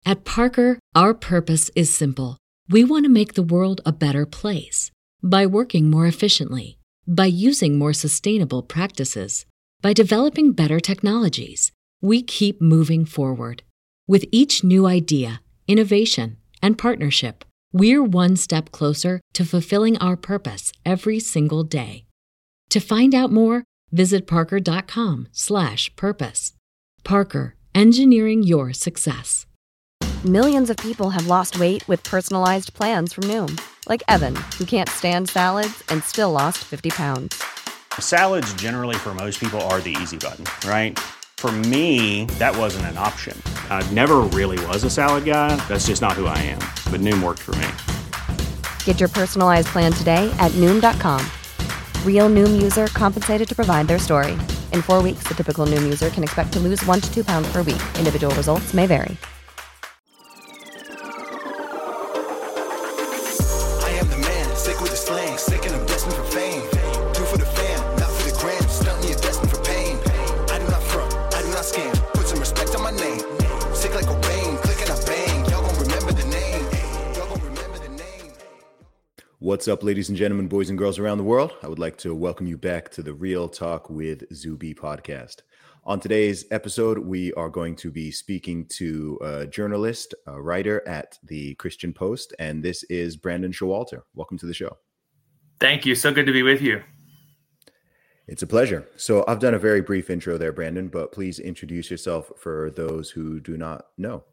At Parker, our purpose is simple. We want to make the world a better place by working more efficiently, by using more sustainable practices, by developing better technologies. We keep moving forward. With each new idea, innovation, and partnership, we're one step closer to fulfilling our purpose every single day. To find out more, visit parker.com/purpose. Parker, engineering your success. Millions of people have lost weight with personalized plans from Noom. Like Evan, who can't stand salads and still lost 50 pounds. Salads generally for most people are the easy button, right? For me, that wasn't an option. I never really was a salad guy. That's just not who I am. But Noom worked for me. Get your personalized plan today at Noom.com. Real Noom user compensated to provide their story. In 4 weeks, the typical Noom user can expect to lose 1 to 2 pounds per week. Individual results may vary. Sick with the slang, sick and I'm destined for fame. Do for the fam, not for the gram. Stunt me, you're destined for pain. I do not front, I do not scam. Put some respect on my name. Sick like a rain, click and I bang. Y'all gon' remember the name. Y'all gon' remember the name. What's up, ladies and gentlemen, boys and girls around the world? I would like to welcome you back to the Real Talk with Zuby podcast. On today's episode, we are going to be speaking to a journalist, a writer at the Christian Post, and this is Brandon Showalter. Welcome to the show. Thank you. So good to be with you. It's a pleasure. So I've done a very brief intro there, Brandon, but please introduce yourself for those who do not know.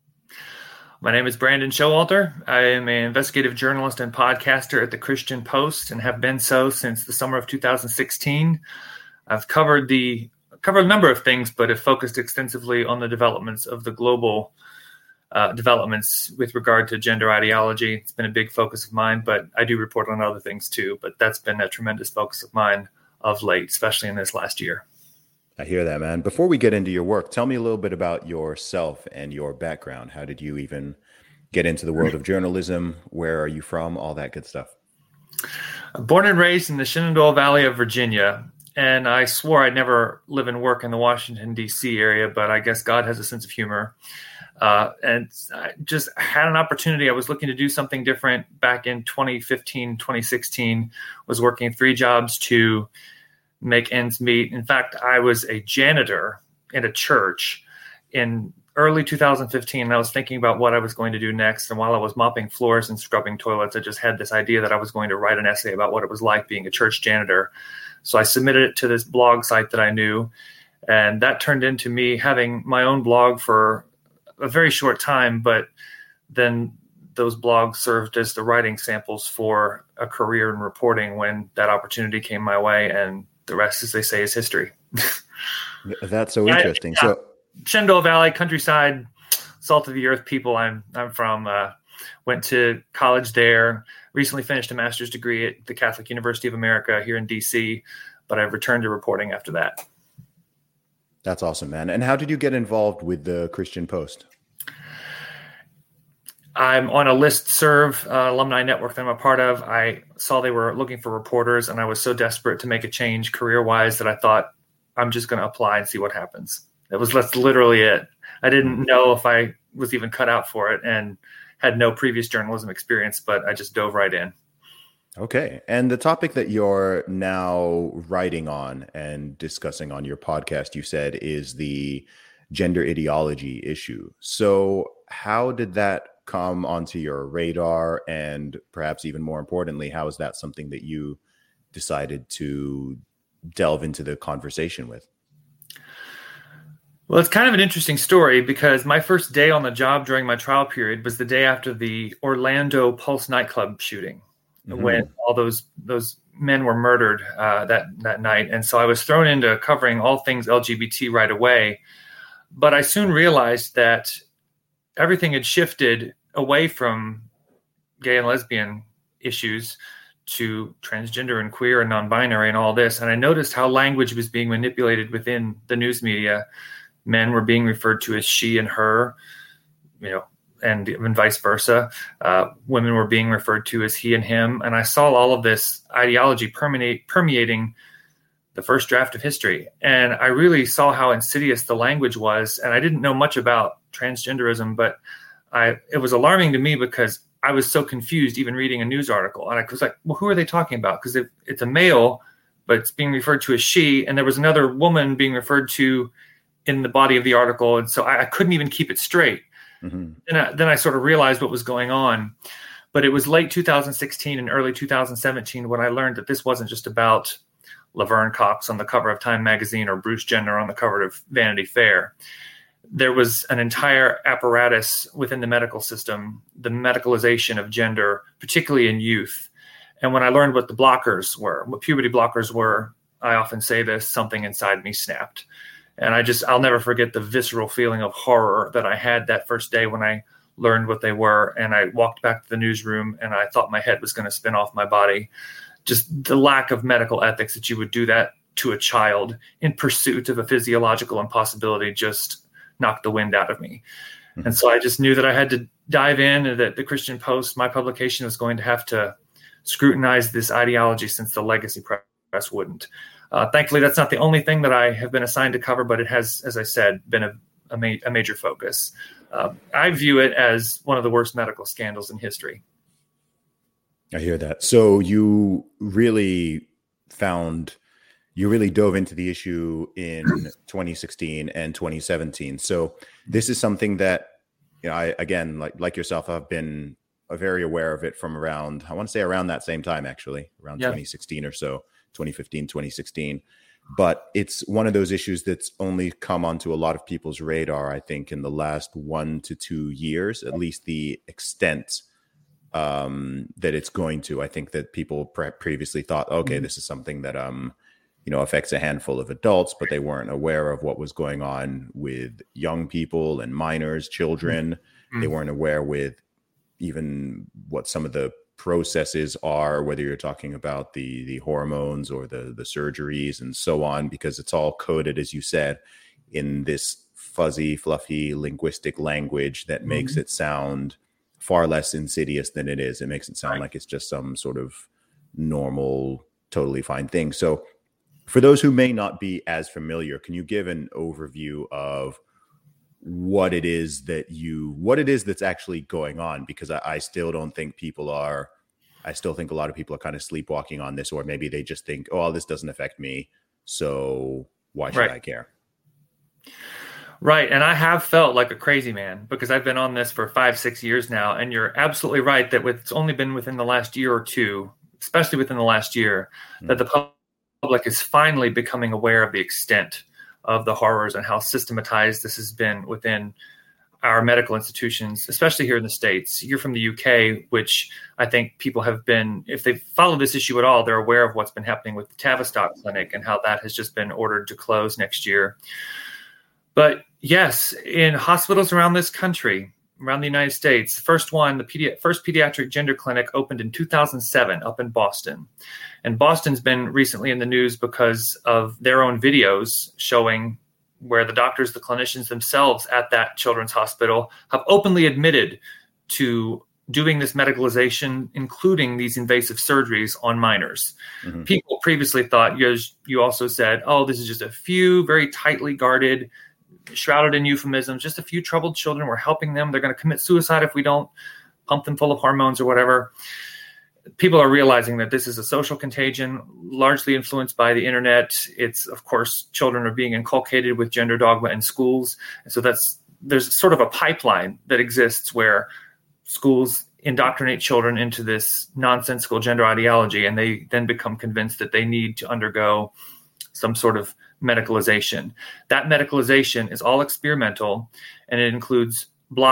My name is Brandon Showalter. I am an investigative journalist and podcaster at the Christian Post and have been so since the summer of 2016. I've covered a number of things, but have focused extensively on the developments of the global developments with regard to gender ideology. It's been a big focus of mine, but I do report on other things too. But that's been a tremendous focus of mine of late, especially in this last year. I hear that, man. Before we get into your work, tell me a little bit about yourself and your background. How did you even get into the world of journalism? Where are you from? All that good stuff. I'm born and raised in the Shenandoah Valley of Virginia. And I swore I'd never live and work in the Washington, D.C. area, but I guess God has a sense of humor. And I just had an opportunity. I was looking to do something different back in 2015, 2016, was working 3 jobs to make ends meet. In fact, I was a janitor in a church in early 2015. And I was thinking about what I was going to do next. And while I was mopping floors and scrubbing toilets, I just had this idea that I was going to write an essay about what it was like being a church janitor. So I submitted it to this blog site that I knew, and that turned into me having my own blog for a very short time, but then those blogs served as the writing samples for a career in reporting when that opportunity came my way, and the rest, as they say, is history. That's so interesting. So Shenandoah Valley, countryside, salt of the earth people. I'm from, went to college there. Recently finished a master's degree at the Catholic University of America here in D.C., but I've returned to reporting after that. That's awesome, man. And how did you get involved with the Christian Post? I'm on a listserv alumni network that I'm a part of. I saw they were looking for reporters, and I was so desperate to make a change career-wise that I thought, I'm just going to apply and see what happens. That's literally it. I didn't know if I was even cut out for it, and had no previous journalism experience, but I just dove right in. Okay. And the topic that you're now writing on and discussing on your podcast, you said, is the gender ideology issue. So how did that come onto your radar? And perhaps even more importantly, how is that something that you decided to delve into the conversation with? Well, it's kind of an interesting story because my first day on the job during my trial period was the day after the Orlando Pulse nightclub shooting, when all those men were murdered that night. And so I was thrown into covering all things LGBT right away. But I soon realized that everything had shifted away from gay and lesbian issues to transgender and queer and non-binary and all this. And I noticed how language was being manipulated within the news media. Men were being referred to as she and her, and vice versa. Women were being referred to as he and him. And I saw all of this ideology permeating the first draft of history. And I really saw how insidious the language was. And I didn't know much about transgenderism, but it was alarming to me because I was so confused even reading a news article. And I was like, well, who are they talking about? Because it's a male, but it's being referred to as she. And there was another woman being referred to in the body of the article. And so I couldn't even keep it straight. Mm-hmm. And then I sort of realized what was going on. But it was late 2016 and early 2017 when I learned that this wasn't just about Laverne Cox on the cover of Time magazine or Bruce Jenner on the cover of Vanity Fair. There was an entire apparatus within the medical system, the medicalization of gender, particularly in youth. And when I learned what the blockers were, what puberty blockers were, I often say this, something inside me snapped. And I'll never forget the visceral feeling of horror that I had that first day when I learned what they were. And I walked back to the newsroom and I thought my head was going to spin off my body. Just the lack of medical ethics that you would do that to a child in pursuit of a physiological impossibility just knocked the wind out of me. Mm-hmm. And so I just knew that I had to dive in, and that the Christian Post, my publication, was going to have to scrutinize this ideology since the legacy press wouldn't. Thankfully, that's not the only thing that I have been assigned to cover, but it has, as I said, been a major focus. I view it as one of the worst medical scandals in history. I hear that. So you really dove into the issue in 2016 and 2017. So this is something that, I, again, like yourself, I've been very aware of it from around that same time, actually, around 2016 or so, 2015, 2016. But it's one of those issues that's only come onto a lot of people's radar, I think, in the last 1 to 2 years, at least the extent that it's going to. I think that people previously thought, okay, this is something that affects a handful of adults, but they weren't aware of what was going on with young people and minors, children. Mm-hmm. They weren't aware with even what some of the processes are, whether you're talking about the hormones or the surgeries and so on, because it's all coded, as you said, in this fuzzy, fluffy linguistic language that makes it sound far less insidious than it is. It makes it sound like it's just some sort of normal, totally fine thing. So for those who may not be as familiar, can you give an overview of what it is that's actually going on? Because I still don't think I still think a lot of people are kind of sleepwalking on this, or maybe they just think, oh, this doesn't affect me, so why should I care? Right. And I have felt like a crazy man because I've been on this for 5-6 years now. And you're absolutely right that it's only been within the last year or two, especially within the last year, that the public is finally becoming aware of the extent of the horrors and how systematized this has been within our medical institutions, especially here in the States. You're from the UK, which I think people have been, if they follow this issue at all, they're aware of what's been happening with the Tavistock Clinic and how that has just been ordered to close next year. But yes, in hospitals around this country, around the United States, first pediatric gender clinic opened in 2007 up in Boston. And Boston's been recently in the news because of their own videos showing where the doctors, the clinicians themselves at that children's hospital have openly admitted to doing this medicalization, including these invasive surgeries on minors. Mm-hmm. People previously thought, as you also said, oh, this is just a few very tightly guarded, shrouded in euphemisms, just a few troubled children. We're helping them. They're going to commit suicide if we don't pump them full of hormones or whatever. People are realizing that this is a social contagion, largely influenced by the internet. It's, of course, children are being inculcated with gender dogma in schools. And so there's sort of a pipeline that exists where schools indoctrinate children into this nonsensical gender ideology, and they then become convinced that they need to undergo some sort of medicalization. That medicalization is all experimental, and it includes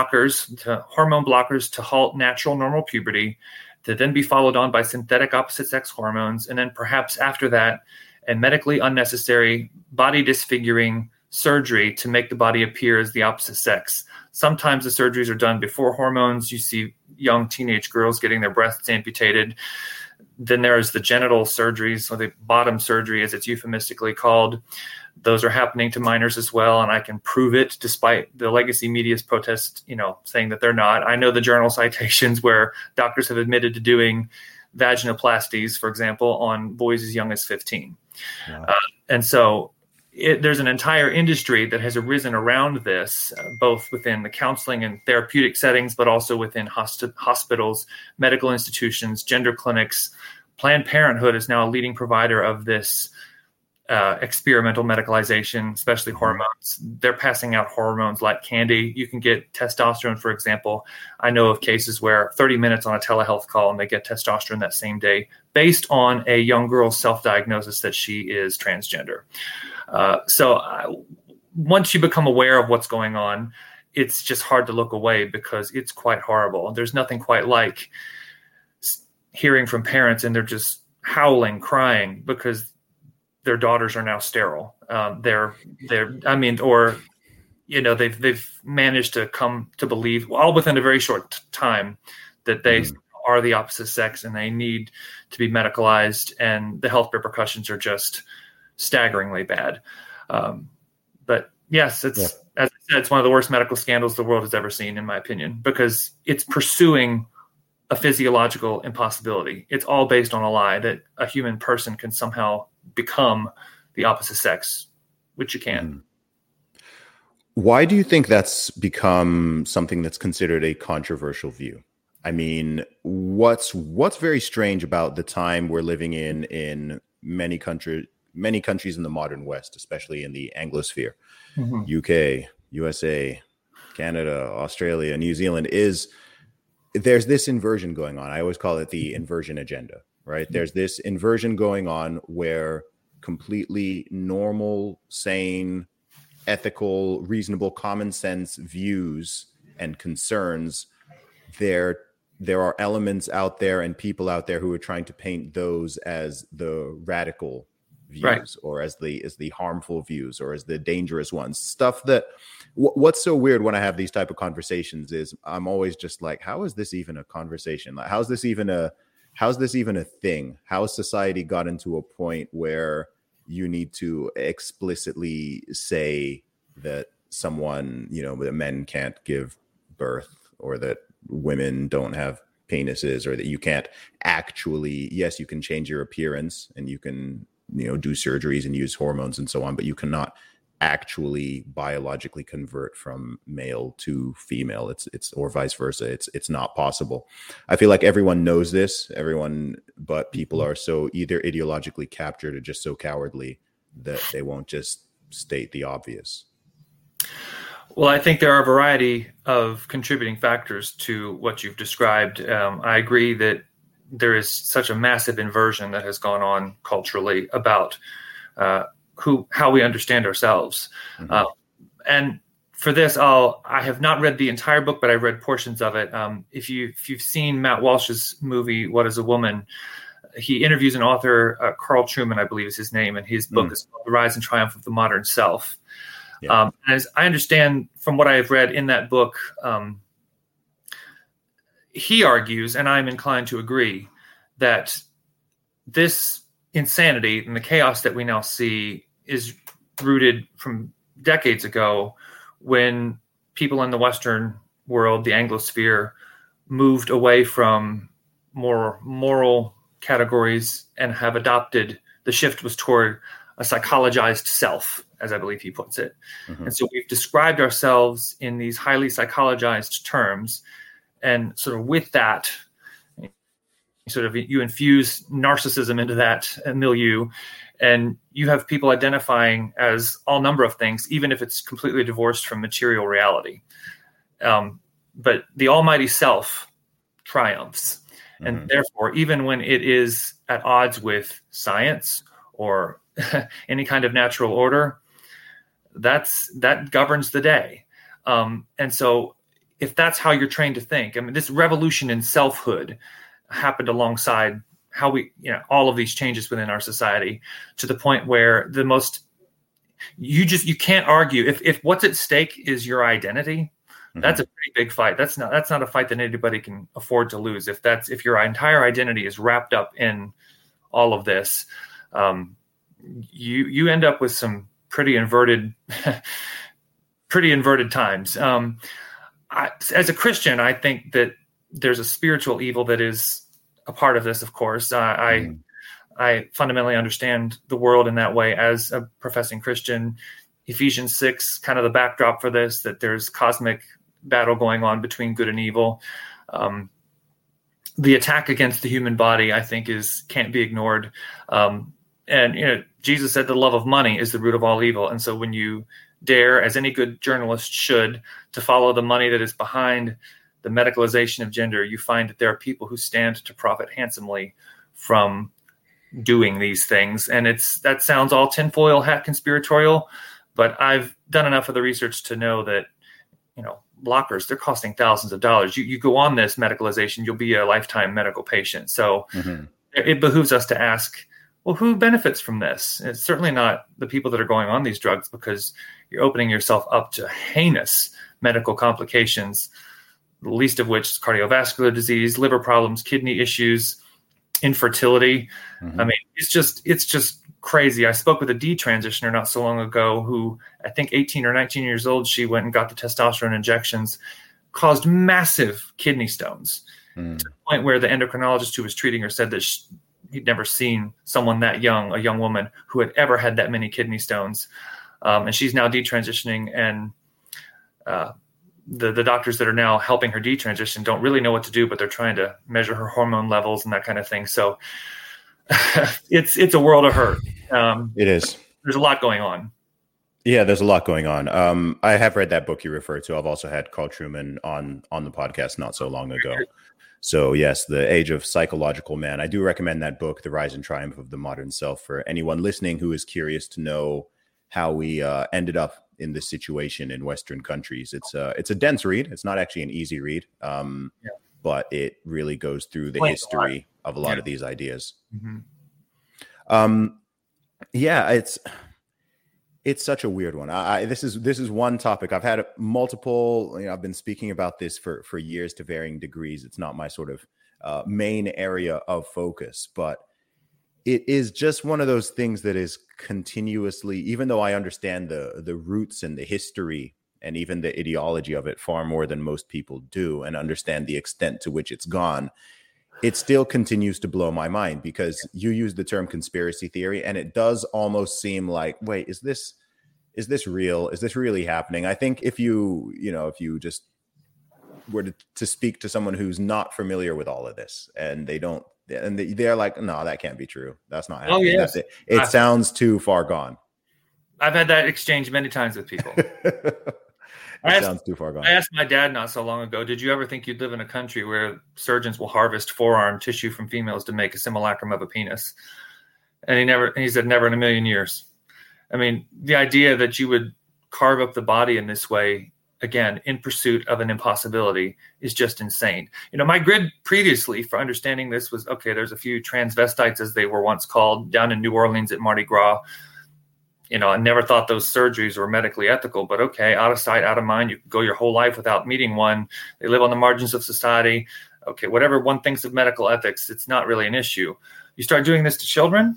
hormone blockers to halt natural normal puberty, to then be followed on by synthetic opposite sex hormones, and then perhaps after that, a medically unnecessary body disfiguring surgery to make the body appear as the opposite sex. Sometimes the surgeries are done before hormones. You see young teenage girls getting their breasts amputated. Then there's the genital surgeries, or the bottom surgery as it's euphemistically called. Those are happening to minors as well, and I can prove it despite the legacy media's protest, saying that they're not. I know the journal citations where doctors have admitted to doing vaginoplasties, for example, on boys as young as 15. Wow. And so there's an entire industry that has arisen around this, both within the counseling and therapeutic settings, but also within hospitals, medical institutions, gender clinics. Planned Parenthood is now a leading provider of this experimental medicalization, especially hormones. They're passing out hormones like candy. You can get testosterone, for example. I know of cases where 30 minutes on a telehealth call and they get testosterone that same day based on a young girl's self-diagnosis that she is transgender. Once you become aware of what's going on, it's just hard to look away because it's quite horrible. There's nothing quite like hearing from parents and they're just howling, crying because their daughters are now sterile. They've managed to come to believe, all within a very short time, that they are the opposite sex and they need to be medicalized, and the health repercussions are just staggeringly bad. But yes, as I said, it's one of the worst medical scandals the world has ever seen, in my opinion, because it's pursuing a physiological impossibility. It's all based on a lie that a human person can somehow become the opposite sex, which you can. Why do you think that's become something that's considered a controversial view? I mean, what's very strange about the time we're living in many countries in the modern West, especially in the Anglosphere, UK, USA, Canada, Australia, New Zealand, is there's this inversion going on. I always call it the inversion agenda, right? There's this inversion going on where completely normal, sane, ethical, reasonable, common sense views and concerns, there are elements out there and people out there who are trying to paint those as the radical views, right, or as the harmful views, or as the dangerous ones. Stuff that what's so weird when I have these type of conversations is I'm always just like, how is this even a conversation? Like, how's this even a thing? How has society got into a point where you need to explicitly say that someone, that men can't give birth, or that women don't have penises, or that you can't actually, yes, you can change your appearance and you can, do surgeries and use hormones and so on, but you cannot actually biologically convert from male to female. It's or vice versa. It's not possible. I feel like everyone knows this, but people are so either ideologically captured or just so cowardly that they won't just state the obvious. Well, I think there are a variety of contributing factors to what you've described. I agree that there is such a massive inversion that has gone on culturally about how we understand ourselves. And for this, I have not read the entire book, but I've read portions of it. If you've seen Matt Walsh's movie, What is a Woman? He interviews an author, Carl Trueman, I believe is his name, and his book is called The Rise and Triumph of the Modern Self. Yeah. As I understand from what I have read in that book, he argues, and I'm inclined to agree, that this insanity and the chaos that we now see is rooted from decades ago, when people in the Western world, the Anglosphere, moved away from more moral categories and have adopted, the shift was toward a psychologized self, as I believe he puts it. And so we've described ourselves in these highly psychologized terms, and sort of with that, sort of you infuse narcissism into that milieu, and you have people identifying as all number of things, even if it's completely divorced from material reality. But the almighty self triumphs. And therefore, even when it is at odds with science or any kind of natural order, that governs the day. And so if that's how you're trained to think, I mean, this revolution in selfhood happened alongside how we, all of these changes within our society, to the point where you can't argue if what's at stake is your identity. That's a pretty big fight. That's not a fight that anybody can afford to lose. If your entire identity is wrapped up in all of this, you end up with some pretty inverted times. As a Christian, I think that there's a spiritual evil that is a part of this. Of course, I I fundamentally understand the world in that way as a professing Christian. Ephesians 6, kind of the backdrop for this, that there's cosmic battle going on between good and evil. The attack against the human body, I think, can't be ignored. And Jesus said the love of money is the root of all evil. And so when you dare, as any good journalist should, to follow the money that is behind the medicalization of gender, you find that there are people who stand to profit handsomely from doing these things. And that sounds all tinfoil hat conspiratorial, but I've done enough of the research to know that, blockers, they're costing thousands of dollars. You go on this medicalization, you'll be a lifetime medical patient. So it behooves us to ask, well, who benefits from this? It's certainly not the people that are going on these drugs, because you're opening yourself up to heinous medical complications, the least of which is cardiovascular disease, liver problems, kidney issues, infertility. I mean, it's just crazy. I spoke with a detransitioner not so long ago who, I think 18 or 19 years old, she went and got the testosterone injections, caused massive kidney stones to the point where the endocrinologist who was treating her said that he'd never seen someone that young, a young woman, who had ever had that many kidney stones. And she's now detransitioning, and the doctors that are now helping her detransition don't really know what to do, but they're trying to measure her hormone levels and that kind of thing. So it's a world of hurt. It is. There's a lot going on. Yeah, there's a lot going on. I have read that book you referred to. I've also had Carl Trueman on the podcast not so long ago. So yes, The Age of Psychological Man. I do recommend that book, The Rise and Triumph of the Modern Self, for anyone listening who is curious to know how we ended up in this situation in Western countries. It's a dense read. It's not actually an easy read, but it really goes through the history of a lot of these ideas. It's such a weird one. This is one topic I've had multiple. I've been speaking about this for years to varying degrees. It's not my sort of main area of focus, but it is just one of those things that is continuously, even though I understand the roots and the history and even the ideology of it far more than most people do, and understand the extent to which it's gone, it still continues to blow my mind, because you use the term conspiracy theory, and it does almost seem like, wait, is this real? Is this really happening? I think if you just were to speak to someone who's not familiar with all of this, and they're like, no, that can't be true. That's not happening. Oh, yes. It sounds too far gone. I've had that exchange many times with people. Sounds too far gone. I asked my dad not so long ago, did you ever think you'd live in a country where surgeons will harvest forearm tissue from females to make a simulacrum of a penis? And he said, never in a million years. I mean, the idea that you would carve up the body in this way, again, in pursuit of an impossibility, is just insane. My grid previously for understanding this was, okay, there's a few transvestites, as they were once called, down in New Orleans at Mardi Gras. I never thought those surgeries were medically ethical, but okay, out of sight, out of mind. You can go your whole life without meeting one. They live on the margins of society. Okay, whatever one thinks of medical ethics, it's not really an issue. You start doing this to children?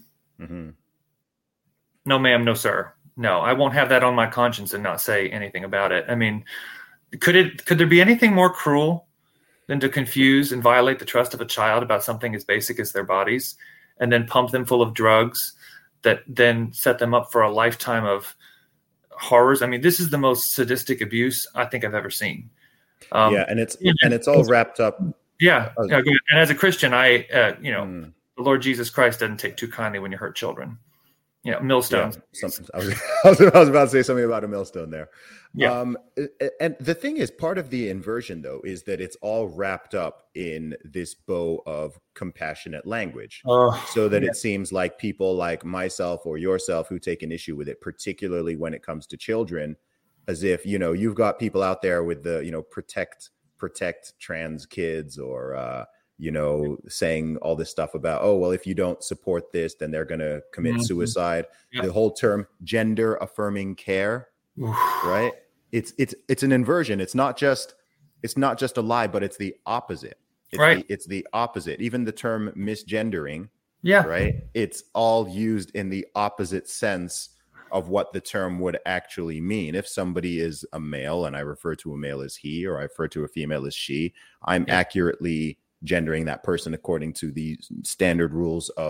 No, ma'am, no, sir. No, I won't have that on my conscience and not say anything about it. I mean, could there be anything more cruel than to confuse and violate the trust of a child about something as basic as their bodies, and then pump them full of drugs that then set them up for a lifetime of horrors? I mean, this is the most sadistic abuse I think I've ever seen. And it's all wrapped up. Yeah. And as a Christian, the Lord Jesus Christ doesn't take too kindly when you hurt children. Millstones. Yeah, I was about to say something about a millstone there. Yeah. And the thing is, part of the inversion, though, is that it's all wrapped up in this bow of compassionate language, so that it seems like people like myself or yourself who take an issue with it, particularly when it comes to children, as if, you've got people out there with the, protect trans kids, or, saying all this stuff about, oh, well, if you don't support this, then they're going to commit suicide. Yeah. The whole term gender affirming care, right? It's an inversion. It's not just a lie, but it's the opposite. It's the opposite. Even the term misgendering, right? It's all used in the opposite sense of what the term would actually mean. If somebody is a male and I refer to a male as he, or I refer to a female as she, I'm accurately gendering that person according to the standard rules of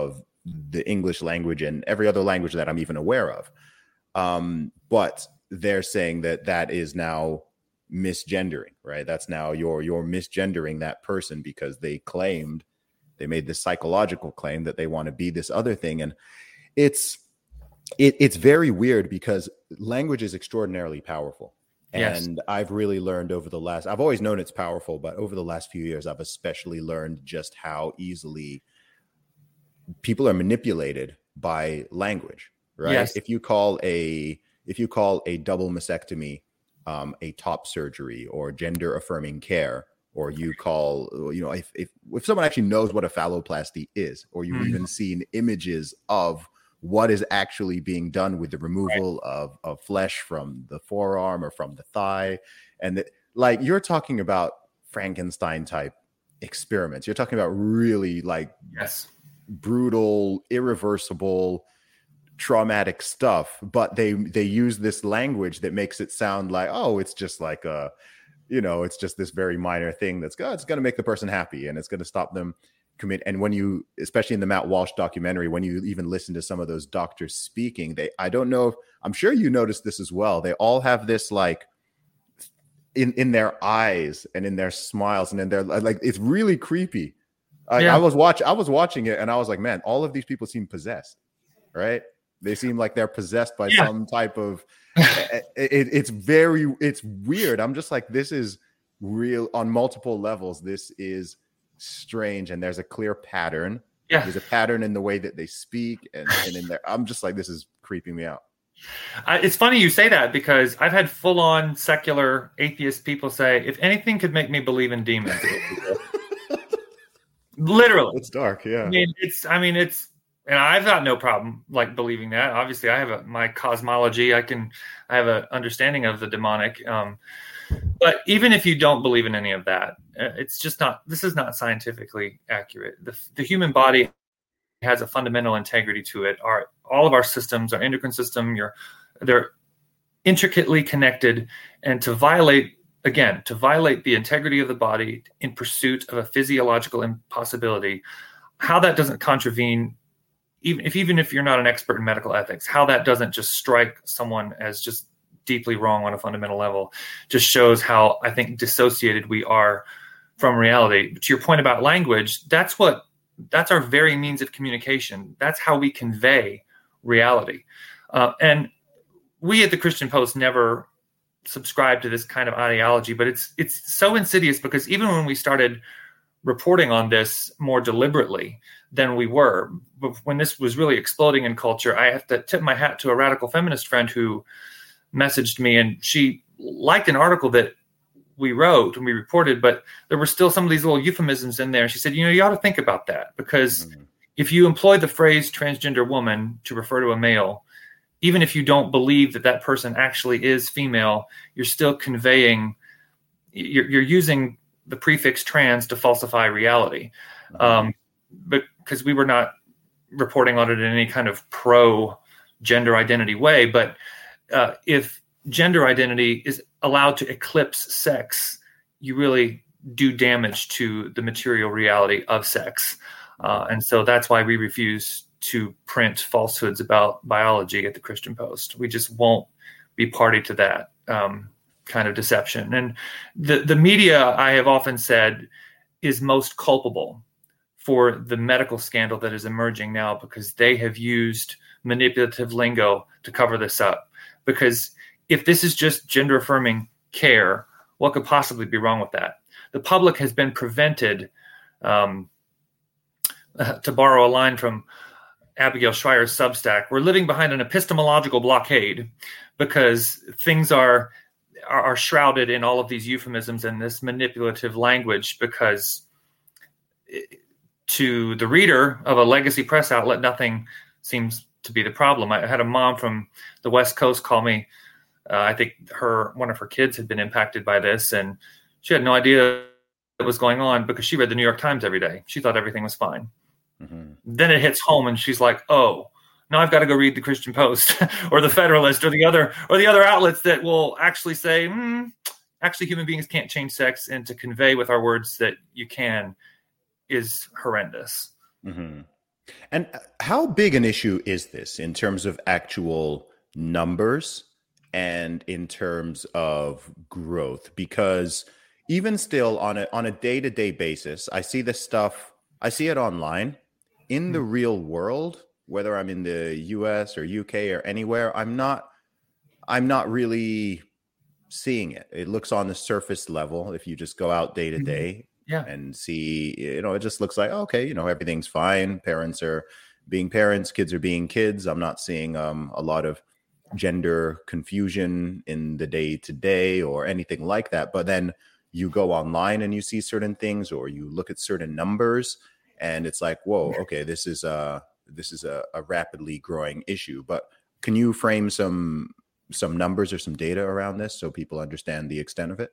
the English language and every other language that I'm even aware of. But they're saying that is now misgendering, right? That's now you're misgendering that person because they made this psychological claim that they want to be this other thing. And it's very weird because language is extraordinarily powerful. And yes. I've really learned I've always known it's powerful, but over the last few years, I've especially learned just how easily people are manipulated by language, right? Yes. If you call a double mastectomy a top surgery or gender affirming care, or you call, if someone actually knows what a phalloplasty is, or you've even seen images of what is actually being done with the removal of flesh from the forearm or from the thigh. And you're talking about Frankenstein type experiments. You're talking about really brutal, irreversible, traumatic stuff, but they use this language that makes it sound like, oh, it's just like it's just this very minor thing it's going to make the person happy and it's going to stop them commit. And when you, especially in the Matt Walsh documentary, when you even listen to some of those doctors speaking, I'm sure you noticed this as well. They all have this in their eyes and in their smiles and in their it's really creepy. I was watching it and I was like, man, all of these people seem possessed, right? They seem like they're possessed by some type of. It's weird. I'm just like, this is real on multiple levels. This is strange, and there's a clear pattern. Yeah, there's a pattern in the way that they speak, and in there. I'm just like, this is creeping me out. It's funny you say that because I've had full-on secular atheist people say, if anything could make me believe in demons, literally, it's dark. Yeah, it's. And I've got no problem believing that. Obviously, I have my cosmology. I have an understanding of the demonic. But even if you don't believe in any of that, it's just not. This is not scientifically accurate. The human body has a fundamental integrity to it. All of our systems, our endocrine system, they're intricately connected. And to violate the integrity of the body in pursuit of a physiological impossibility, how that doesn't contravene. Even if you're not an expert in medical ethics, how that doesn't just strike someone as just deeply wrong on a fundamental level just shows how, I think, dissociated we are from reality. But to your point about language, that's our very means of communication. That's how we convey reality. And we at the Christian Post never subscribe to this kind of ideology, but it's so insidious because even when we started reporting on this more deliberately than we were, but when this was really exploding in culture, I have to tip my hat to a radical feminist friend who messaged me, and she liked an article that we wrote and we reported, but there were still some of these little euphemisms in there. She said, you ought to think about that because if you employ the phrase transgender woman to refer to a male, even if you don't believe that person actually is female, you're still conveying, you're using the prefix trans to falsify reality. Because we were not reporting on it in any kind of pro-gender identity way. But if gender identity is allowed to eclipse sex, you really do damage to the material reality of sex. And so that's why we refuse to print falsehoods about biology at the Christian Post. We just won't be party to that kind of deception. And the media, I have often said, is most culpable for the medical scandal that is emerging now because they have used manipulative lingo to cover this up. Because if this is just gender affirming care, what could possibly be wrong with that? The public has been prevented, to borrow a line from Abigail Schreier's Substack, we're living behind an epistemological blockade because things are shrouded in all of these euphemisms and this manipulative language because to the reader of a legacy press outlet, nothing seems to be the problem. I had a mom from the West Coast call me. I think one of her kids had been impacted by this, and she had no idea what was going on because she read the New York Times every day. She thought everything was fine. Mm-hmm. Then it hits home, and she's like, "Oh, now I've got to go read the Christian Post or the Federalist or the other outlets that will actually say, actually, human beings can't change sex, and to convey with our words that you can is horrendous." Mm-hmm. And how big an issue is this in terms of actual numbers and in terms of growth? Because even still on a day-to-day basis, I see this stuff, I see it online. In the real world, whether I'm in the US or UK or anywhere, I'm not really seeing it. It looks on the surface level if you just go out day to day and see, it just looks like, okay, everything's fine. Parents are being parents, kids are being kids. I'm not seeing a lot of gender confusion in the day to day or anything like that. But then you go online and you see certain things, or you look at certain numbers and it's like, whoa, okay, this is a rapidly growing issue. But can you frame some numbers or some data around this so people understand the extent of it?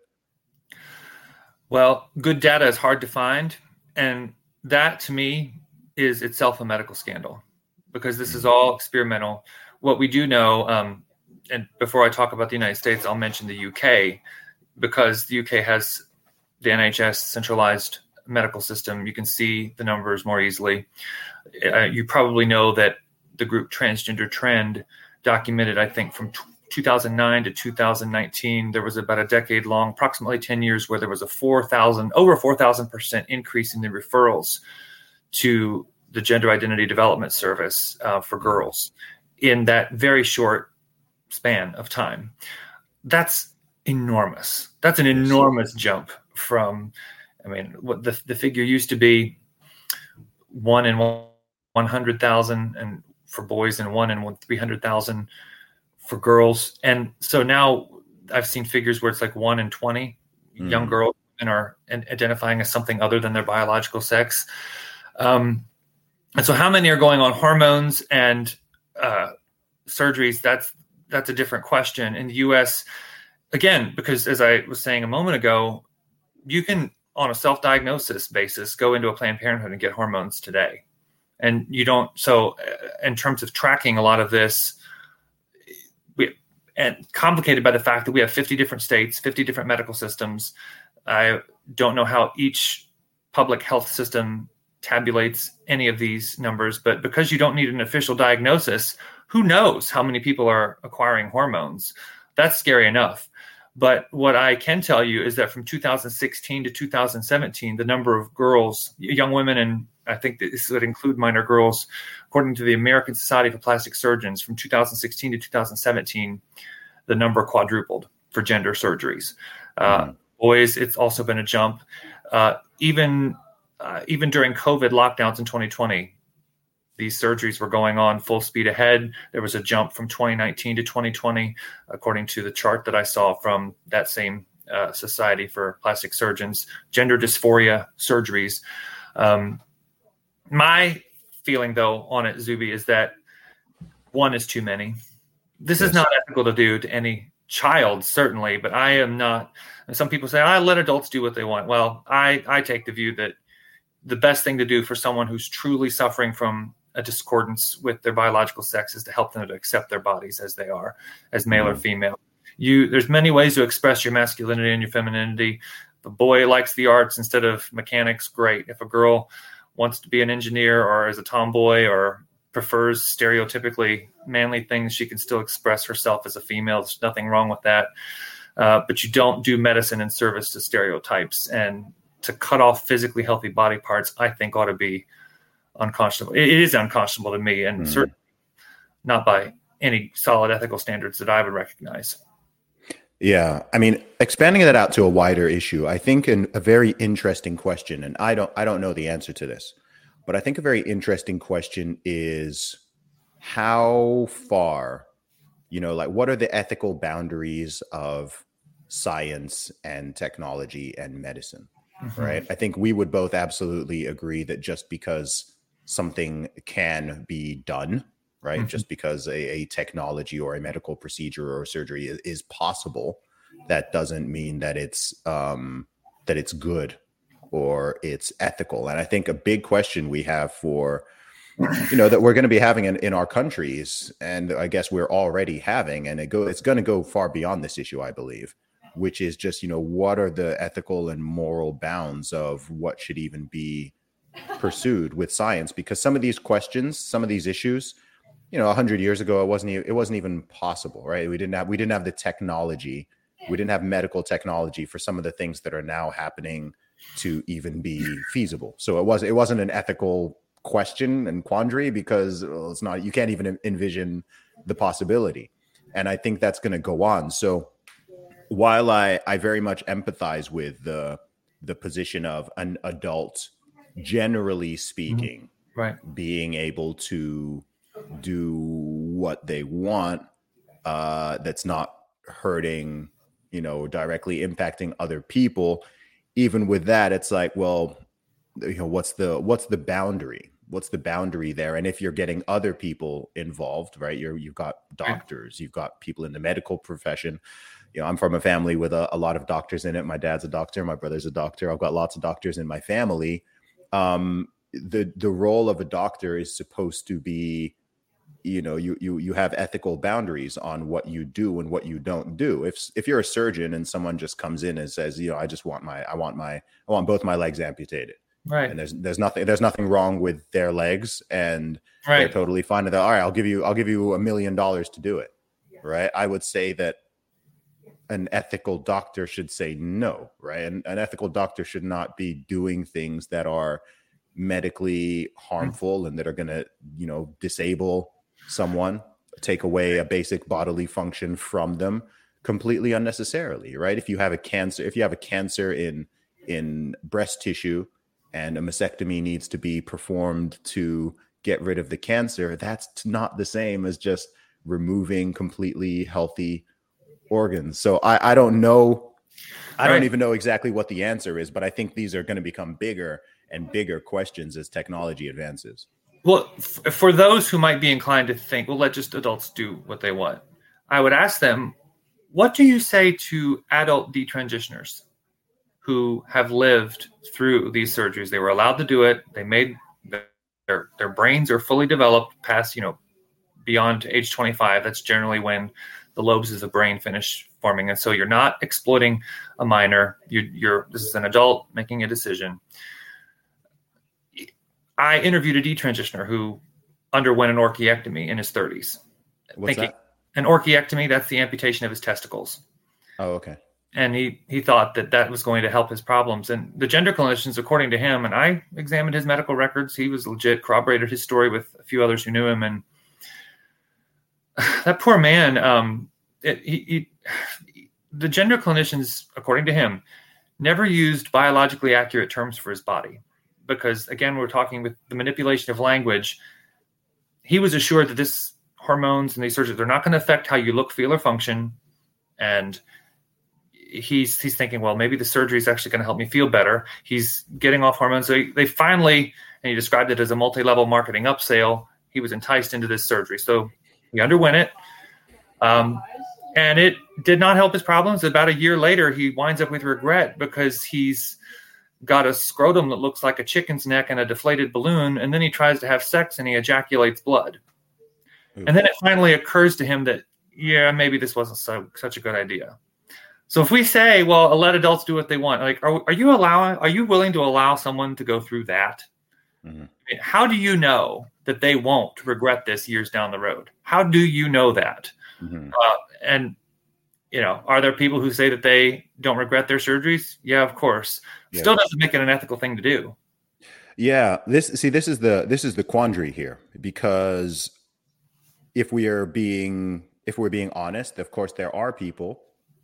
Well, good data is hard to find. And that to me is itself a medical scandal, because this is all experimental. What we do know, and before I talk about the United States, I'll mention the UK, because the UK has the NHS centralized medical system. You can see the numbers more easily. You probably know that the group Transgender Trend documented, I think, from 2009 to 2019, there was about a decade long, approximately 10 years, where there was over 4,000% increase in the referrals to the Gender Identity Development Service for girls in that very short span of time. That's enormous. That's an enormous jump from, what the figure used to be 1 in 100,000 and for boys and 1 in 300,000 for girls. And so now I've seen figures where it's like 1 in 20 young girls and are identifying as something other than their biological sex. And so how many are going on hormones and surgeries? That's a different question. In the US, again, because as I was saying a moment ago, you can, on a self-diagnosis basis, go into a Planned Parenthood and get hormones today. And you don't, so in terms of tracking a lot of this, and complicated by the fact that we have 50 different states, 50 different medical systems. I don't know how each public health system tabulates any of these numbers, but because you don't need an official diagnosis, who knows how many people are acquiring hormones? That's scary enough. But what I can tell you is that from 2016 to 2017, the number of girls, young women, and I think this would include minor girls, according to the American Society for Plastic Surgeons, from 2016 to 2017, the number quadrupled for gender surgeries. Boys, it's also been a jump. Even during COVID lockdowns in 2020, these surgeries were going on full speed ahead. There was a jump from 2019 to 2020, according to the chart that I saw from that same Society for Plastic Surgeons, gender dysphoria surgeries. My feeling, though, on it, Zuby, is that 1 is too many. This is not ethical to do to any child, certainly, but I am not. And some people say, I let adults do what they want. Well, I take the view that the best thing to do for someone who's truly suffering from a discordance with their biological sex is to help them to accept their bodies as they are, as male or female. There's many ways to express your masculinity and your femininity. If a boy likes the arts instead of mechanics, great. If a girl wants to be an engineer or is a tomboy or prefers stereotypically manly things, she can still express herself as a female. There's nothing wrong with that. But you don't do medicine in service to stereotypes. And to cut off physically healthy body parts, I think ought to be unconscionable. It is unconscionable to me, and certainly not by any solid ethical standards that I would recognize. Yeah. Expanding that out to a wider issue, I think a very interesting question, and I don't know the answer to this, but I think a very interesting question is how far, what are the ethical boundaries of science and technology and medicine, right? I think we would both absolutely agree that just because something can be done, right? Just because a technology or a medical procedure or surgery is possible, that doesn't mean that it's good or it's ethical. And I think a big question we have for, that we're going to be having in our countries, and I guess we're already having, and it's going to go far beyond this issue, I believe, which is just, what are the ethical and moral bounds of what should even be pursued with science, because some of these questions, some of these issues, 100 years ago, it wasn't even possible, right? We didn't have the technology. We didn't have medical technology for some of the things that are now happening to even be feasible. So it wasn't an ethical question and quandary, because it's not, you can't even envision the possibility. And I think that's going to go on. So while I very much empathize with the position of an adult, generally speaking, right, being able to do what they want, that's not hurting, directly impacting other people. Even with that, it's like, well, what's the boundary? What's the boundary there? And if you're getting other people involved, right? You've got doctors, you've got people in the medical profession. I'm from a family with a lot of doctors in it. My dad's a doctor, my brother's a doctor. I've got lots of doctors in my family. The role of a doctor is supposed to be, you have ethical boundaries on what you do and what you don't do. If you're a surgeon and someone just comes in and says, I want both my legs amputated. Right. And there's nothing wrong with their legs, and right, they're totally fine with that. All right, I'll give you $1 million to do it. Right. I would say that an ethical doctor should say no, right? And an ethical doctor should not be doing things that are medically harmful and that are going to, disable someone, take away a basic bodily function from them completely unnecessarily, right? If you have a cancer in breast tissue and a mastectomy needs to be performed to get rid of the cancer, that's not the same as just removing completely healthy organs. So I don't know. I don't even know exactly what the answer is, but I think these are going to become bigger and bigger questions as technology advances. Well, for those who might be inclined to think, well, let just adults do what they want, I would ask them, what do you say to adult detransitioners who have lived through these surgeries? They were allowed to do it. They made their brains are fully developed past, beyond age 25. That's generally when the lobes of the brain finish forming. And so you're not exploiting a minor. This is an adult making a decision. I interviewed a detransitioner who underwent an orchiectomy in his 30s. What's that? An orchiectomy, that's the amputation of his testicles. Oh, okay. And he thought that was going to help his problems. And the gender clinicians, according to him, and I examined his medical records, he was legit, corroborated his story with a few others who knew him. And that poor man, the gender clinicians, according to him, never used biologically accurate terms for his body. Because, again, we're talking with the manipulation of language. He was assured that this hormones and these surgeries, they're not going to affect how you look, feel, or function. And he's thinking, well, maybe the surgery is actually going to help me feel better. He's getting off hormones. So they finally, and he described it as a multi-level marketing upsale, he was enticed into this surgery. So he underwent it. And it did not help his problems. About a year later, he winds up with regret because he's got a scrotum that looks like a chicken's neck and a deflated balloon, and then he tries to have sex and he ejaculates blood. Ooh. And then it finally occurs to him that, maybe this wasn't such a good idea. So if we say, well, let adults do what they want, like, are you willing to allow someone to go through that? Mm-hmm. I mean, how do you know that they won't regret this years down the road? How do you know that? Mm-hmm. And are there people who say that they don't regret their surgeries? Yeah, of course. Yes. Still doesn't make it an ethical thing to do. Yeah, this is the quandary here, because if we're being honest, of course there are people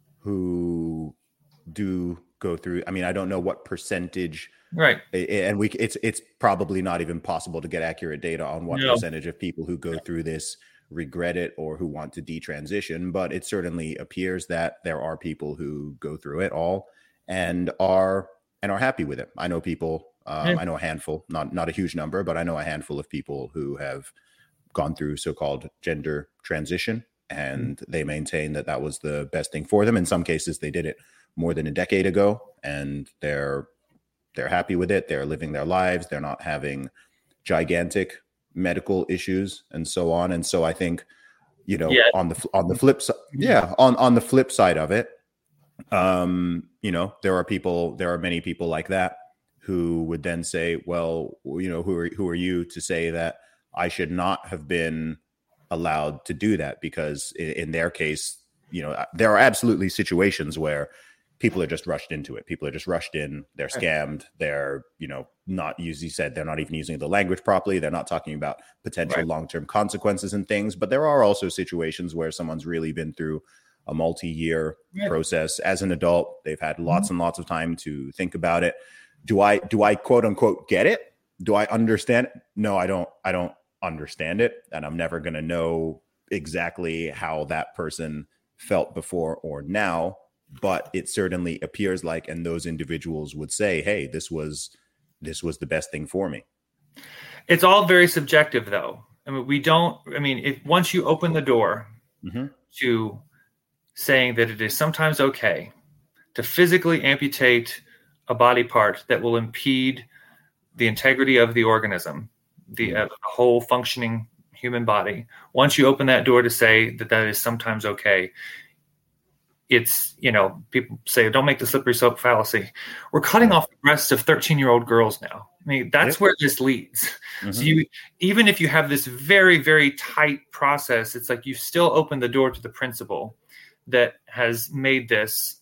who do go through. I mean, I don't know what percentage, right? And it's probably not even possible to get accurate data on what percentage of people who go through this regret it or who want to detransition, but it certainly appears that there are people who go through it all and are happy with it. I know people, I know a handful, not a huge number, but I know a handful of people who have gone through so-called gender transition, and they maintain that was the best thing for them. In some cases, they did it more than a decade ago, and they're happy with it. They're living their lives. They're not having gigantic medical issues and so on. And so I think, on the flip side, on the flip side of it, there are many people like that. who would then say, well, who are you to say that I should not have been allowed to do that? Because in their case, there are absolutely situations where people are just rushed into it. People are just rushed in. They're scammed. They're, not usually said. They're not even using the language properly. They're not talking about potential long-term consequences and things. But there are also situations where someone's really been through a multi-year process as an adult. They've had lots and lots of time to think about it. Do I quote unquote get it? Do I understand it? No, I don't understand it. And I'm never going to know exactly how that person felt before or now, but it certainly appears like, and those individuals would say, hey, this was the best thing for me. It's all very subjective though. If once you open the door to saying that it is sometimes okay to physically amputate a body part that will impede the integrity of the organism, the whole functioning human body. Once you open that door to say that is sometimes okay, it's, people say, don't make the slippery slope fallacy. We're cutting off the breasts of 13-year-old girls now. I mean, that's where this leads. So even if you have this very, very tight process, it's like you still open the door to the principle that has made this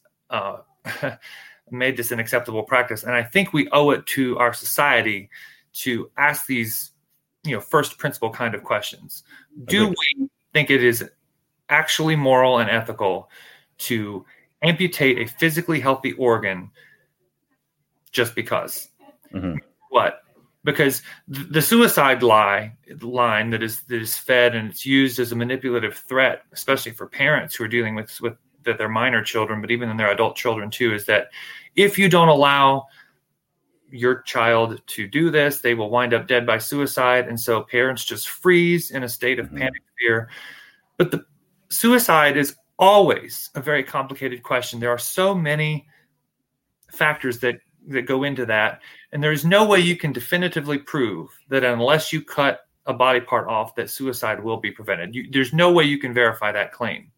an acceptable practice. And I think we owe it to our society to ask these, first principle kind of questions. Do we think it is actually moral and ethical to amputate a physically healthy organ just because? What? Because the suicide line that is fed and it's used as a manipulative threat, especially for parents who are dealing with their minor children, but even in their adult children too, is that if you don't allow your child to do this, they will wind up dead by suicide. And so parents just freeze in a state of panic fear. But the suicide is always a very complicated question. There are so many factors that go into that. And there is no way you can definitively prove that unless you cut a body part off, that suicide will be prevented. There's no way you can verify that claim.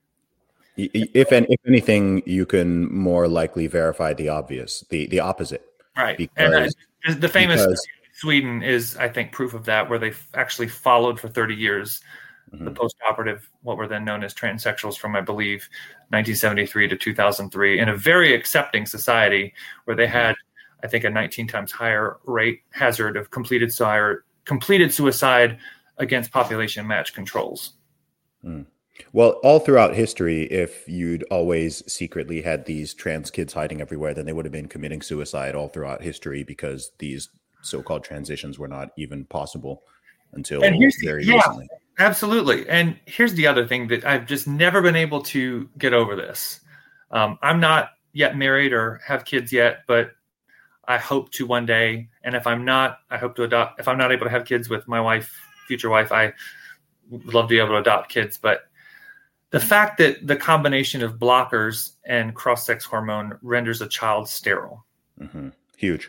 If anything, you can more likely verify the obvious, the opposite. Right. Because, and the famous Sweden is, I think, proof of that, where they actually followed for 30 years the post-operative, what were then known as transsexuals from, I believe, 1973 to 2003, in a very accepting society where they had, I think, a 19 times higher rate hazard of completed suicide against population match controls. Well, all throughout history, if you'd always secretly had these trans kids hiding everywhere, then they would have been committing suicide all throughout history, because these so-called transitions were not even possible until very recently. Absolutely. And here's the other thing that I've just never been able to get over this. I'm not yet married or have kids yet, but I hope to one day. And if I'm not, I hope to adopt. If I'm not able to have kids with my future wife, I would love to be able to adopt kids. But the fact that the combination of blockers and cross-sex hormone renders a child sterile. Huge.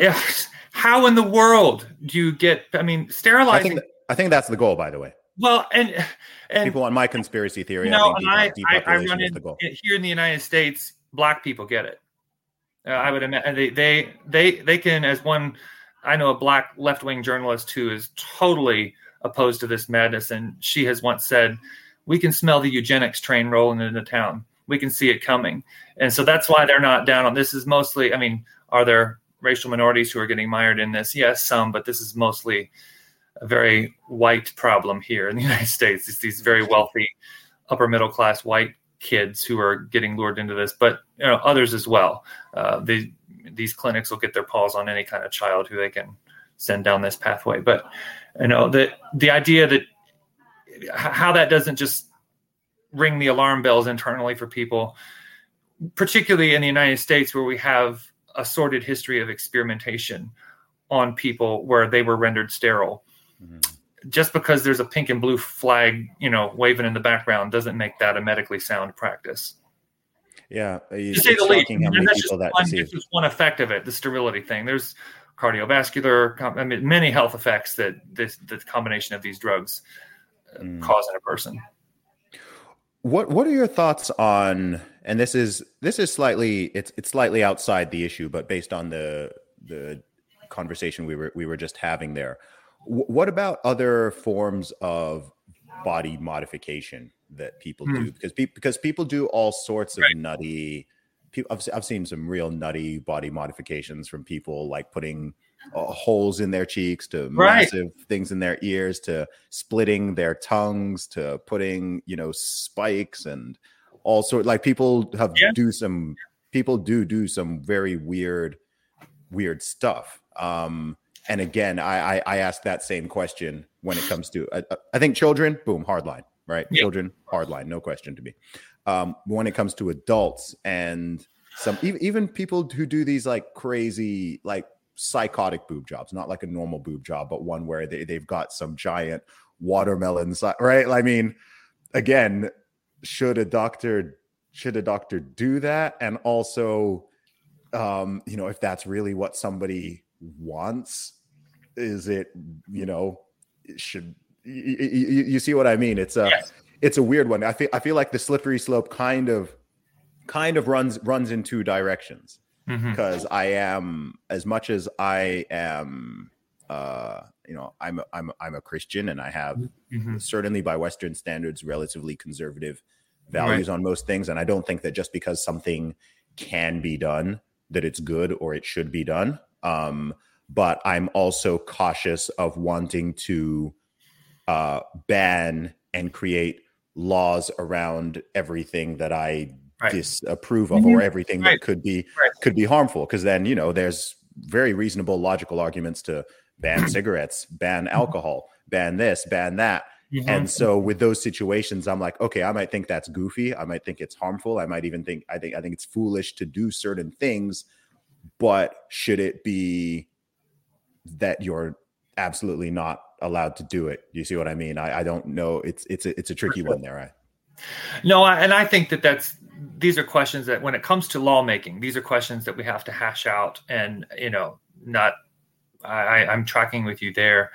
How in the world do you get, sterilizing? I think that's the goal, by the way. Well, and people on my conspiracy theory, I run in here in the United States, Black people get it. I would imagine they can, as one, I know a Black left-wing journalist who is totally opposed to this madness, and she has once said, we can smell the eugenics train rolling into town. We can see it coming. And so that's why they're not down on this. Is mostly, are there racial minorities who are getting mired in this? Yes, some, but this is mostly a very white problem here in the United States. It's these very wealthy, upper middle class white kids who are getting lured into this, but others as well. These clinics will get their paws on any kind of child who they can send down this pathway. But the idea that how that doesn't just ring the alarm bells internally for people, particularly in the United States, where we have a sordid history of experimentation on people where they were rendered sterile. Just because there's a pink and blue flag, waving in the background doesn't make that a medically sound practice. Yeah. To say the least. That's just one effect of it, the sterility thing. There's cardiovascular, many health effects that the combination of these drugs cause in a person. What are your thoughts on, and this is slightly, it's slightly outside the issue, but based on the the conversation we were just having there. What about other forms of body modification that people do? Because people do all sorts of nutty. I've seen some real nutty body modifications from people, like putting holes in their cheeks to massive things in their ears to splitting their tongues to putting, spikes and all sorts. Like people do some very weird stuff. And again, I ask that same question when it comes to, I think children, boom, hard line, right? Yeah. Children, hard line, no question to me. When it comes to adults and some, even people who do these like crazy, like psychotic boob jobs, not like a normal boob job, but one where they've got some giant watermelons, right? I mean, again, should a doctor do that? And also, if that's really what somebody wants, is it, should you see what I mean? It's a weird one. I feel like the slippery slope kind of runs in two directions, because I am, as much as I am, I'm a Christian, and I have certainly by Western standards relatively conservative values on most things, and I don't think that just because something can be done that it's good or it should be done. But I'm also cautious of wanting to ban and create laws around everything that I disapprove of, or everything that could be harmful. Because then, there's very reasonable, logical arguments to ban cigarettes, ban alcohol, ban this, ban that. And so with those situations, I'm like, okay, I might think that's goofy. I might think it's harmful. I might even think, I think it's foolish to do certain things, but should it be that you're absolutely not allowed to do it? You see what I mean? I don't know. It's a tricky one there, right? No, and I think these are questions that, when it comes to lawmaking, these are questions that we have to hash out. And I'm tracking with you there.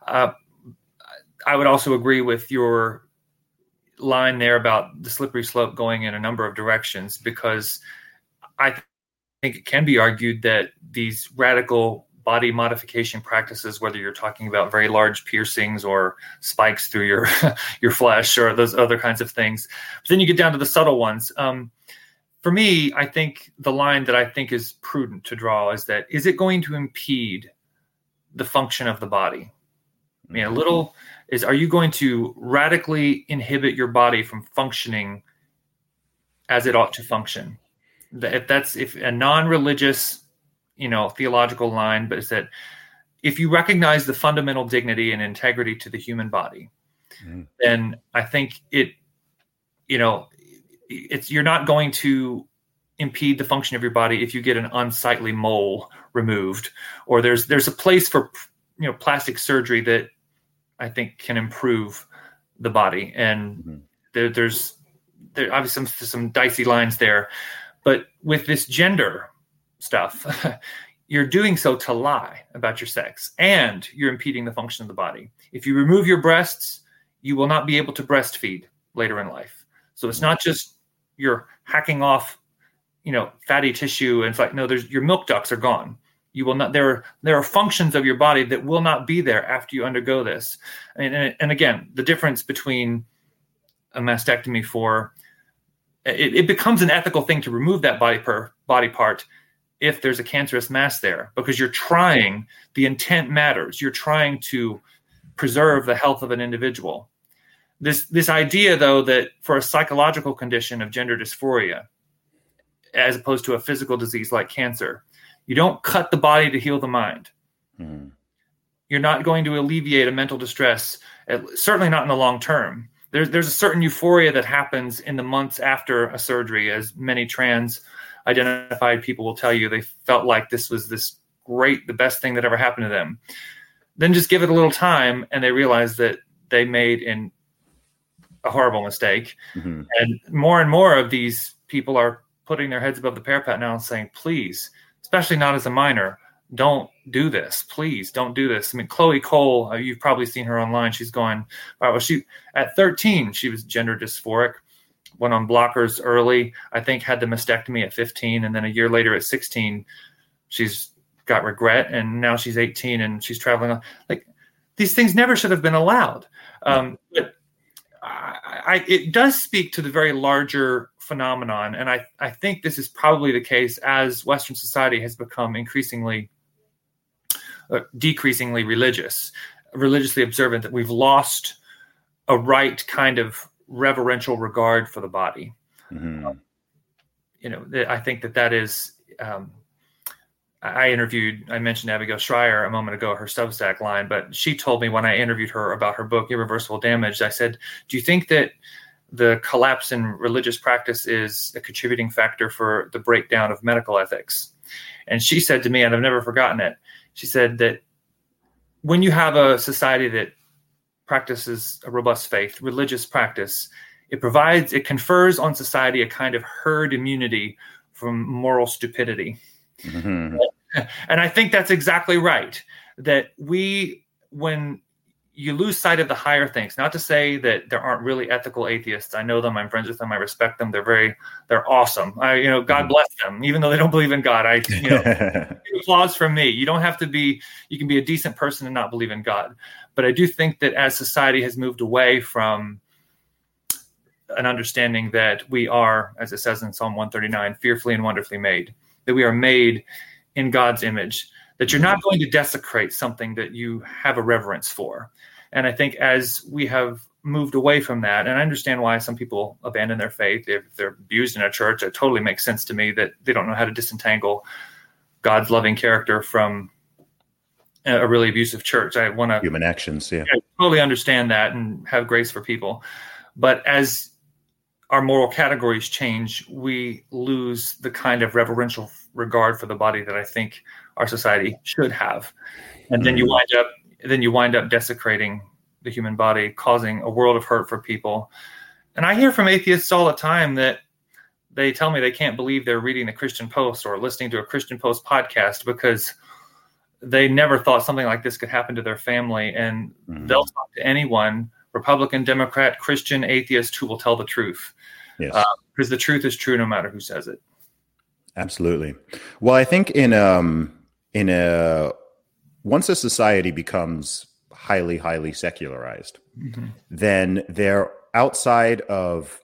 I would also agree with your line there about the slippery slope going in a number of directions, because I think it can be argued that these radical body modification practices, whether you're talking about very large piercings or spikes through your flesh or those other kinds of things, but then you get down to the subtle ones. For me, I think the line that I think is prudent to draw is that, is it going to impede the function of the body? I mean, are you going to radically inhibit your body from functioning as it ought to function? If a non-religious, theological line, but it's that if you recognize the fundamental dignity and integrity to the human body, then I think you're not going to impede the function of your body if you get an unsightly mole removed, or there's a place for plastic surgery that I think can improve the body, and there's obviously some dicey lines there. But with this gender stuff, you're doing so to lie about your sex, and you're impeding the function of the body. If you remove your breasts, you will not be able to breastfeed later in life. So it's not just you're hacking off, fatty tissue, and it's like, no, your milk ducts are gone. You will not. There are functions of your body that will not be there after you undergo this. And again, the difference between a mastectomy it becomes an ethical thing to remove that body part if there's a cancerous mass there, because you're trying. The intent matters. You're trying to preserve the health of an individual. This idea, though, that for a psychological condition of gender dysphoria, as opposed to a physical disease like cancer, you don't cut the body to heal the mind. You're not going to alleviate a mental distress, certainly not in the long term. There's a certain euphoria that happens in the months after a surgery, as many trans identified people will tell you. They felt like this was the best thing that ever happened to them. Then just give it a little time, and they realize that they made a horrible mistake. And more of these people are putting their heads above the parapet now and saying, please, especially not as a minor, don't do this. Please don't do this. I mean, Chloe Cole, you've probably seen her online. She's going, wow, at 13, she was gender dysphoric, went on blockers early, I think had the mastectomy at 15. And then a year later at 16, she's got regret, and now she's 18 and she's traveling on. Like, these things never should have been allowed. But it does speak to the very larger phenomenon, and I think this is probably the case as Western society has become decreasingly religiously observant, that we've lost a right kind of reverential regard for the body. I think that is. I mentioned Abigail Schreier a moment ago, her Substack line, but she told me when I interviewed her about her book, Irreversible Damage, I said, do you think that the collapse in religious practice is a contributing factor for the breakdown of medical ethics? And she said to me, and I've never forgotten it, she said that when you have a society that practices a robust faith, religious practice, it confers on society a kind of herd immunity from moral stupidity. And I think that's exactly right. That when you lose sight of the higher things, not to say that there aren't really ethical atheists. I know them. I'm friends with them. I respect them. They're awesome. God bless them, even though they don't believe in God. Applause from me. You can be a decent person and not believe in God. But I do think that as society has moved away from an understanding that we are, as it says in Psalm 139, fearfully and wonderfully made, that we are made in God's image, that you're not going to desecrate something that you have a reverence for. And I think as we have moved away from that, and I understand why some people abandon their faith, if they're abused in a church, it totally makes sense to me that they don't know how to disentangle God's loving character from a really abusive church. I want to human actions. Yeah, I totally understand that and have grace for people. But as our moral categories change, we lose the kind of reverential regard for the body that I think our society should have. And then you wind up desecrating the human body, causing a world of hurt for people. And I hear from atheists all the time that they tell me they can't believe they're reading the Christian Post or listening to a Christian Post podcast because they never thought something like this could happen to their family. And they'll talk to anyone, Republican, Democrat, Christian, atheist, who will tell the truth. Yes. Because the truth is true no matter who says it. Absolutely. Well, I think once a society becomes highly secularized, then they're outside of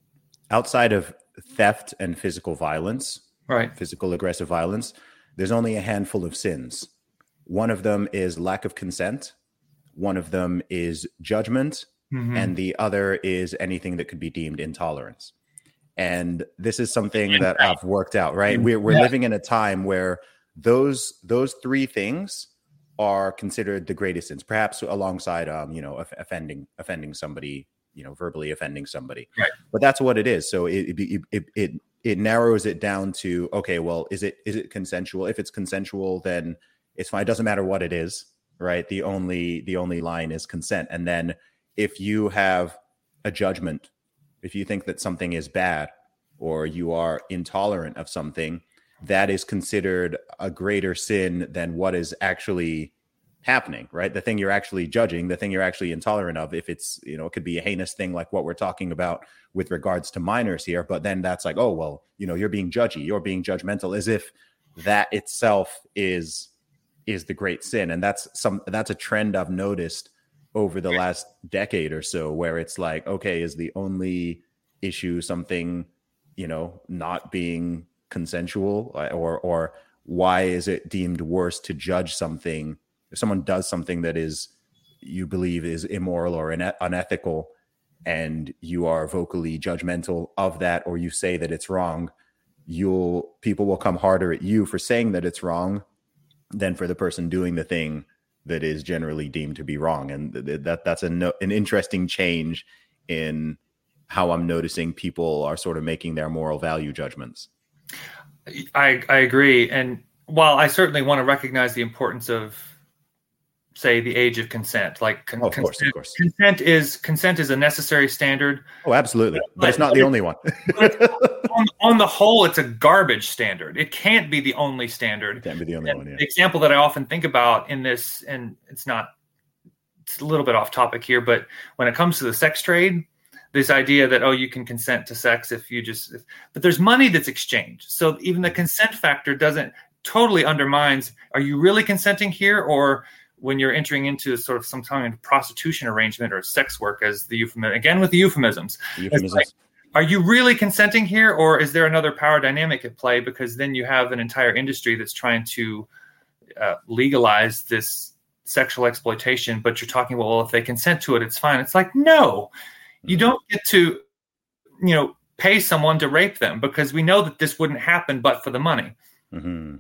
theft and physical violence, right? Physical aggressive violence. There's only a handful of sins. One of them is lack of consent. One of them is judgment. And the other is anything that could be deemed intolerance. And this is something that I've worked out, right? We're living in a time where those three things are considered the greatest sins, perhaps alongside, offending somebody, verbally offending somebody. Right. But that's what it is. So it narrows it down to, okay, well, is it consensual? If it's consensual, then it's fine. It doesn't matter what it is, right? The only line is consent. And then if you have a judgment, if you think that something is bad or you are intolerant of something, that is considered a greater sin than what is actually happening, right? The thing you're actually judging, the thing you're actually intolerant of, if it's, it could be a heinous thing like what we're talking about with regards to minors here, but then that's like, oh, well, you're being judgy, you're being judgmental, as if that itself is the great sin. And that's a trend I've noticed over the last decade or so, where it's like, okay, is the only issue something, not being consensual, or why is it deemed worse to judge something if someone does something that you believe is immoral or unethical, and you are vocally judgmental of that, or you say that it's wrong, people will come harder at you for saying that it's wrong than for the person doing the thing that is generally deemed to be wrong. And that's an interesting change in how I'm noticing people are sort of making their moral value judgments. I agree. And while I certainly want to recognize the importance of, say, the age of consent, like of course. Consent is a necessary standard. Oh, absolutely. But it's not the only one. on the whole, it's a garbage standard. It can't be the only standard. It can't be the only one. Yeah. The example that I often think about in this, and it's a little bit off topic here, but when it comes to the sex trade, this idea that, you can consent to sex but there's money that's exchanged. So even the consent factor doesn't totally undermines, are you really consenting here? Or when you're entering into sort of some kind of prostitution arrangement or sex work, as the euphemism, again with the euphemisms. Like, are you really consenting here, or is there another power dynamic at play? Because then you have an entire industry that's trying to legalize this sexual exploitation, but you're talking about, well, if they consent to it, it's fine. It's like, no, you don't get to, pay someone to rape them, because we know that this wouldn't happen but for the money. Mm-hmm.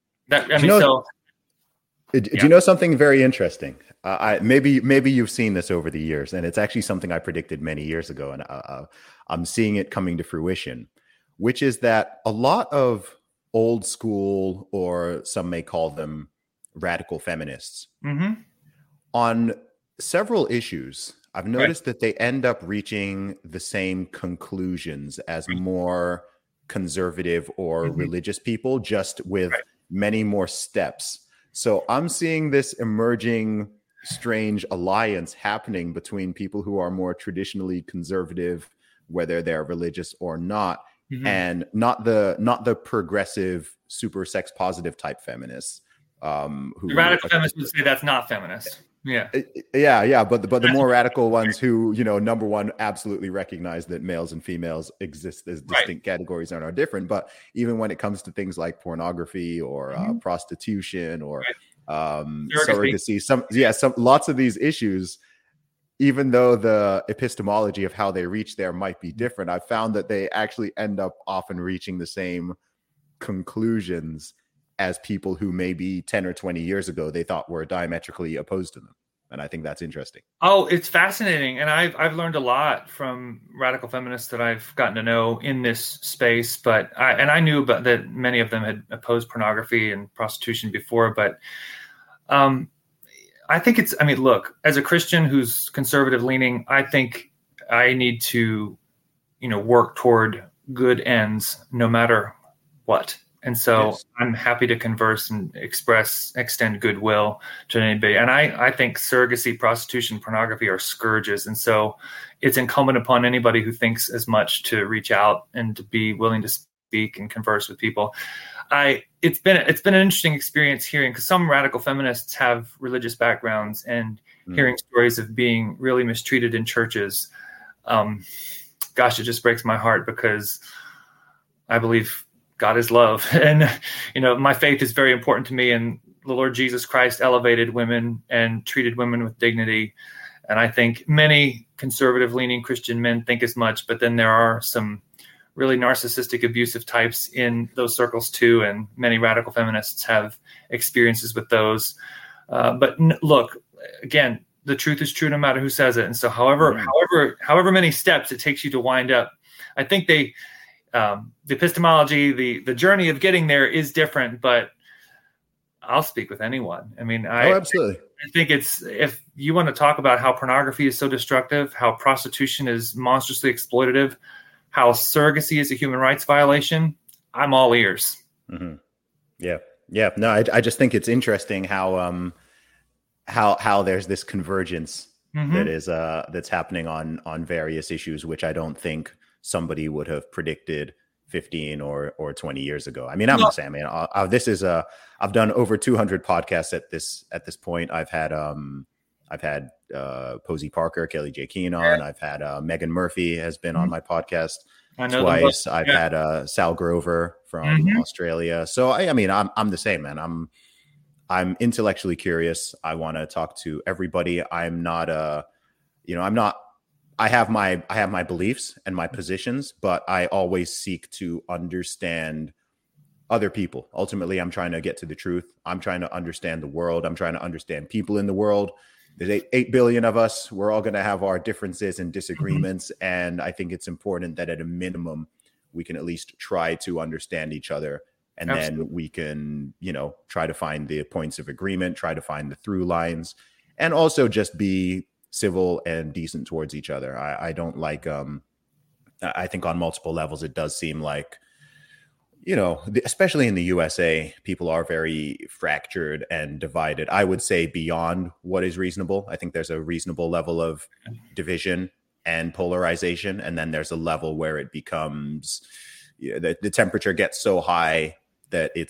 Do you know something very interesting? Maybe you've seen this over the years, and it's actually something I predicted many years ago, and I'm seeing it coming to fruition, which is that a lot of old school, or some may call them radical feminists, on several issues, I've noticed that they end up reaching the same conclusions as more conservative or religious people, just with many more steps. So I'm seeing this emerging strange alliance happening between people who are more traditionally conservative, whether they're religious or not, and not the progressive, super sex positive type feminists. The radical feminists would say that's not feminist. Yeah. But the more radical ones who, number one, absolutely recognize that males and females exist as distinct categories and are different. But even when it comes to things like pornography or prostitution or surrogacy, some lots of these issues, even though the epistemology of how they reach there might be different, I've found that they actually end up often reaching the same conclusions as people who maybe 10 or 20 years ago they thought were diametrically opposed to them. And I think that's interesting. Oh, it's fascinating. And I've learned a lot from radical feminists that I've gotten to know in this space. But I knew about that many of them had opposed pornography and prostitution before. But I think look, as a Christian who's conservative leaning, I think I need to, work toward good ends no matter what. And so I'm happy to converse and extend goodwill to anybody. And I think surrogacy, prostitution, pornography are scourges. And so it's incumbent upon anybody who thinks as much to reach out and to be willing to speak and converse with people. It's been an interesting experience hearing, because some radical feminists have religious backgrounds, and hearing stories of being really mistreated in churches. Gosh, it just breaks my heart, because I believe God is love. And, my faith is very important to me, and the Lord Jesus Christ elevated women and treated women with dignity. And I think many conservative leaning Christian men think as much, but then there are some really narcissistic, abusive types in those circles too. And many radical feminists have experiences with those. But look, again, the truth is true no matter who says it. And so however many steps it takes you to wind up, I think the epistemology, the journey of getting there is different, but I'll speak with anyone. Absolutely. I think if you want to talk about how pornography is so destructive, how prostitution is monstrously exploitative, how surrogacy is a human rights violation, I'm all ears. Mm-hmm. Yeah. No, I just think it's interesting how there's this convergence that is that's happening on various issues, which I don't think somebody would have predicted 15 or 20 years ago. I'm the same. I've done over 200 podcasts at this point. I've had Posey Parker, Kelly J. Keane on. I've had Megan Murphy has been on my podcast twice. I've had Sal Grover from Australia. So I'm the same, man. I'm intellectually curious. I want to talk to everybody. I'm not I have my beliefs and my positions, but I always seek to understand other people. Ultimately, I'm trying to get to the truth. I'm trying to understand the world. I'm trying to understand people in the world. There's 8 billion of us. We're all going to have our differences and disagreements. And I think it's important that at a minimum, we can at least try to understand each other. And then we can, try to find the points of agreement, try to find the through lines, and also just be civil and decent towards each other. I don't like, I think on multiple levels, it does seem like, especially in the USA, people are very fractured and divided. I would say beyond what is reasonable. I think there's a reasonable level of division and polarization. And then there's a level where it becomes, the temperature gets so high that it's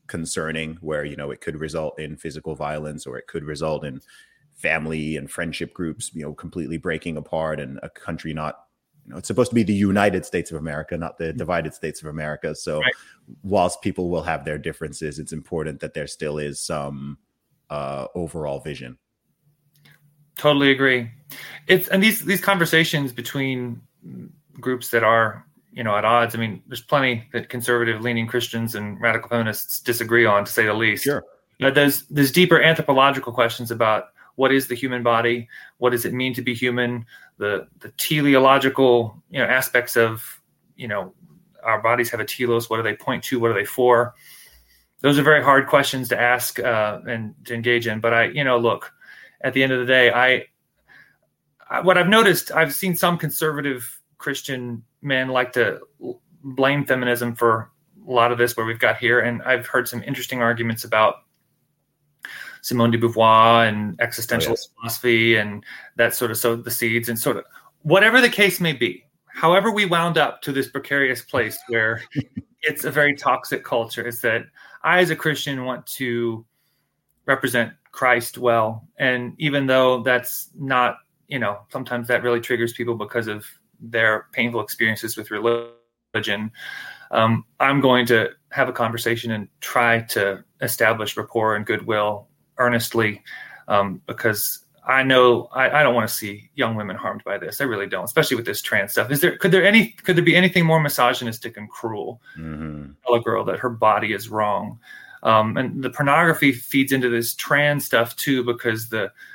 concerning, where, you know, it could result in physical violence, or it could result in family and friendship groups, you know, completely breaking apart, and a country not, you know, it's supposed to be the United States of America, not the divided States of America. So whilst people will have their differences, it's important that there still is some overall vision. Totally agree. And these conversations between groups that are, you know, at odds. I mean, there's plenty that conservative leaning Christians and radical feminists disagree on, to say the least. Sure. There's deeper anthropological questions about what is the human body, what does it mean to be human, the teleological, you know, aspects of, you know, our bodies have a telos. What do they point to? What are they for? Those are very hard questions to ask and to engage in. But look, at the end of the day, what I've noticed, I've seen some conservative Christian men like to blame feminism for a lot of this, where we've got here. And I've heard some interesting arguments about Simone de Beauvoir and existentialist philosophy, and that sort of sowed the seeds, and sort of whatever the case may be, however we wound up to this precarious place where it's a very toxic culture, is that I, as a Christian, want to represent Christ well. And even though that's not, you know, sometimes that really triggers people because of their painful experiences with religion, I'm going to have a conversation and try to establish rapport and goodwill earnestly, because I know I don't want to see young women harmed by this. I really don't, especially with this trans stuff. Could there be anything more misogynistic and cruel? Tell a girl that her body is wrong. And the pornography feeds into this trans stuff too, because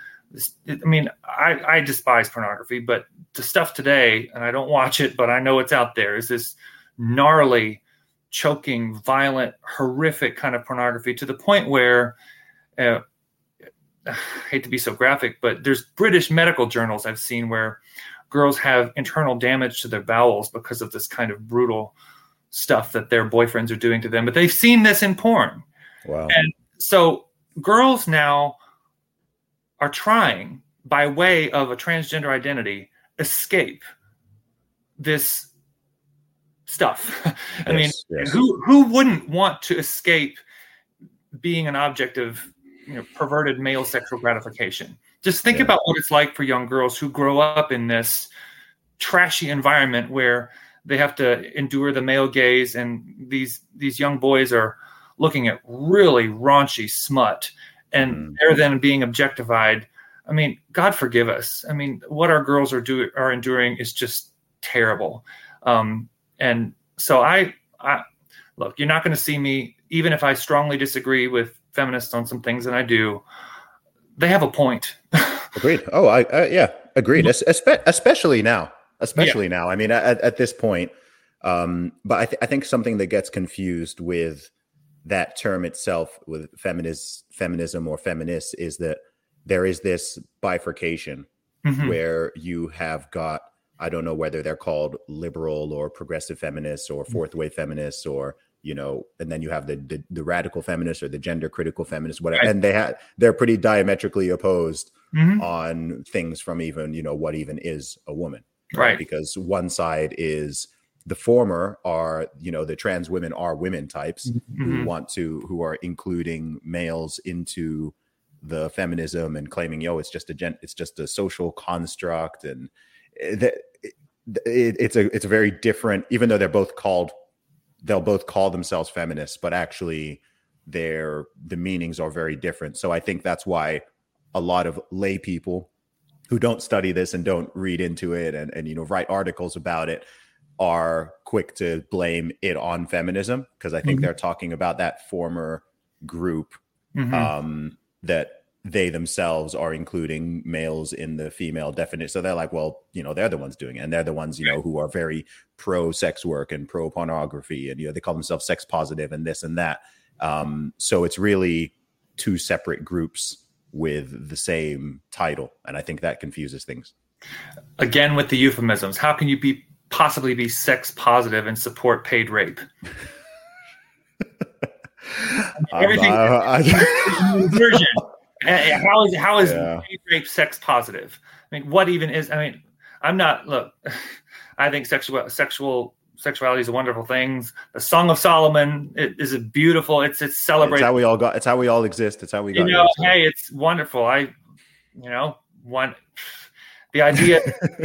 I despise pornography, but the stuff today, and I don't watch it, but I know it's out there, is this gnarly, choking, violent, horrific kind of pornography, to the point where, I hate to be so graphic, but there's British medical journals I've seen where girls have internal damage to their bowels because of this kind of brutal stuff that their boyfriends are doing to them. But they've seen this in porn. Wow. And so girls now are trying, by way of a transgender identity, escape this stuff. I mean, who wouldn't want to escape being an object of, you know, perverted male sexual gratification? Just think about what it's like for young girls who grow up in this trashy environment where they have to endure the male gaze, and these young boys are looking at really raunchy smut, and they're then being objectified. I mean, God forgive us. I mean, what our girls are enduring is just terrible. And so I look, you're not going to see me, even if I strongly disagree with feminists on some things, and I do, they have a point. Agreed. Oh, agreed. Especially now. Now. I mean, at this point, but I think something that gets confused with that term itself, with feminism or feminists, is that there is this bifurcation where you have got, I don't know whether they're called liberal or progressive feminists or fourth wave feminists, or, you know, and then you have the radical feminists or the gender critical feminists, whatever. Right. And they're pretty diametrically opposed on things, from even, you know, what even is a woman, right? Because one side is, the former are, you know, the trans women are women types who are including males into the feminism and claiming, it's just a social construct, and it's a very different, even though they'll both call themselves feminists, but actually the meanings are very different. So I think that's why a lot of lay people who don't study this and don't read into it and you know, write articles about it, are quick to blame it on feminism, because I think they're talking about that former group, that they themselves are including males in the female definition. So they're like, well, you know, they're the ones doing it, and they're the ones, you know, who are very pro sex work and pro pornography, and, you know, they call themselves sex positive and this and that. So it's really two separate groups with the same title, and I think that confuses things. Again, with the euphemisms, how can you possibly be sex positive and support paid rape? Everything version. How is paid rape sex positive? I mean, what even is? I mean, I'm not. Look, I think sexual sexuality is a wonderful thing. The Song of Solomon is a beautiful. It's celebrated. It's how we all got. It's how we all exist. It's how we got. Hey, it's wonderful. The idea.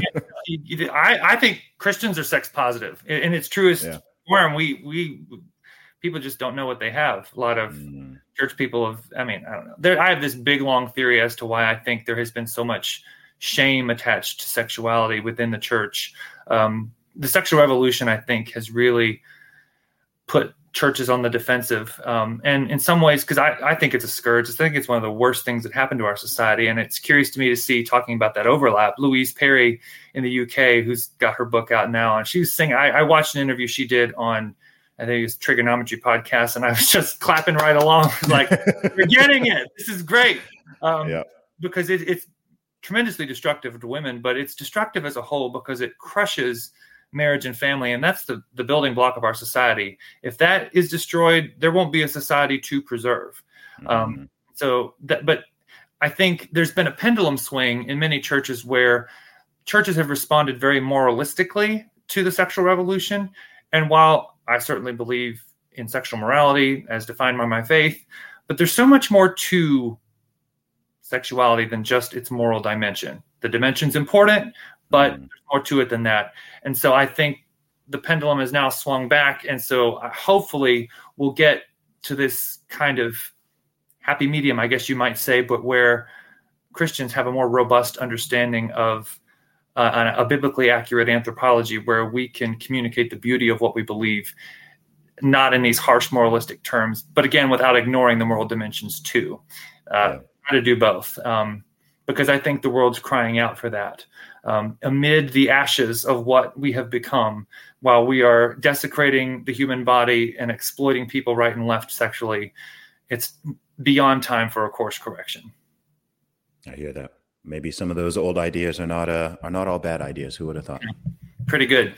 I think Christians are sex positive in its truest form. We people just don't know what they have. A lot of church people I don't know. I have this big long theory as to why I think there has been so much shame attached to sexuality within the church. The sexual revolution, I think, has really put churches on the defensive. And in some ways, because I think it's a scourge, I think it's one of the worst things that happened to our society. And it's curious to me to see, talking about that overlap, Louise Perry in the UK, who's got her book out now. And she was saying, I watched an interview she did on, I think it was Trigonometry Podcast, and I was just clapping right along, like, you're getting it. This is great. Because it's tremendously destructive to women, but it's destructive as a whole because it crushes marriage and family, and that's the building block of our society. If that is destroyed, there won't be a society to preserve. But I think there's been a pendulum swing in many churches where churches have responded very moralistically to the sexual revolution. And while I certainly believe in sexual morality as defined by my faith, but there's so much more to sexuality than just its moral dimension. The dimension's important, but there's more to it than that. And so I think the pendulum has now swung back. And so hopefully we'll get to this kind of happy medium, I guess you might say, but where Christians have a more robust understanding of a biblically accurate anthropology, where we can communicate the beauty of what we believe, not in these harsh moralistic terms, but again, without ignoring the moral dimensions too. Try to do both. Because I think the world's crying out for that. Amid the ashes of what we have become, while we are desecrating the human body and exploiting people right and left sexually, it's beyond time for a course correction. I hear that. Maybe some of those old ideas are not all bad ideas. Who would have thought? Pretty good.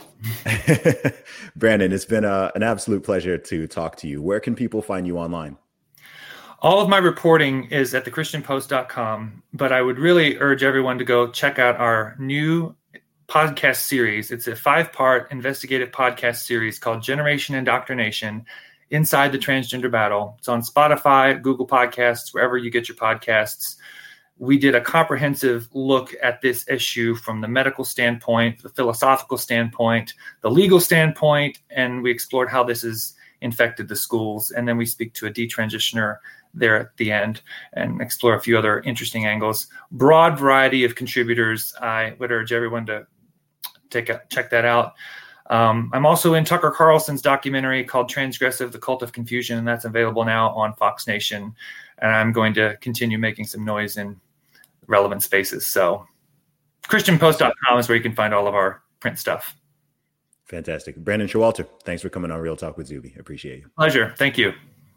Brandon, it's been an absolute pleasure to talk to you. Where can people find you online? All of my reporting is at thechristianpost.com, but I would really urge everyone to go check out our new podcast series. It's a 5-part investigative podcast series called Generation Indoctrination: Inside the Transgender Battle. It's on Spotify, Google Podcasts, wherever you get your podcasts. We did a comprehensive look at this issue from the medical standpoint, the philosophical standpoint, the legal standpoint, and we explored how this has infected the schools. And then we speak to a detransitioner there at the end and explore a few other interesting angles. Broad variety of contributors. I would urge everyone to check that out. I'm also in Tucker Carlson's documentary called Transgressive: The Cult of Confusion, and that's available now on Fox Nation. And I'm going to continue making some noise in relevant spaces. So ChristianPost.com is where you can find all of our print stuff. Fantastic. Brandon Showalter, thanks for coming on Real Talk with Zuby. Appreciate you. Pleasure. Thank you.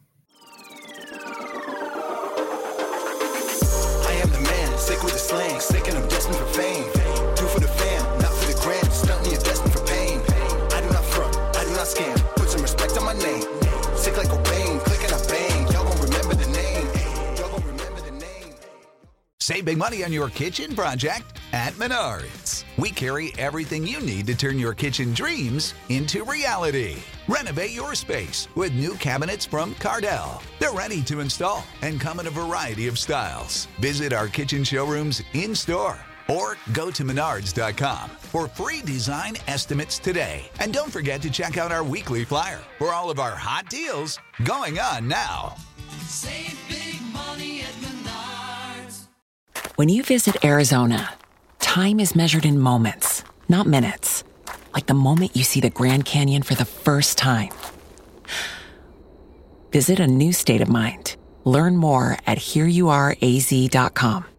Sick with the slang, sick and I'm destined for fame. Do for the fam, not for the gram. Stunt me, you're destined for pain. I do not front, I do not scam. Put some respect on my name. Sick like Cobain, click and I bang. Y'all gon' remember the name. Y'all gon' remember the name. Save big money on your kitchen project at Menards. We carry everything you need to turn your kitchen dreams into reality. Renovate your space with new cabinets from Cardell. They're ready to install and come in a variety of styles. Visit our kitchen showrooms in-store or go to Menards.com for free design estimates today. And don't forget to check out our weekly flyer for all of our hot deals going on now. Save big money at Menards. When you visit Arizona, time is measured in moments, not minutes. Like the moment you see the Grand Canyon for the first time. Visit a new state of mind. Learn more at hereyouareaz.com.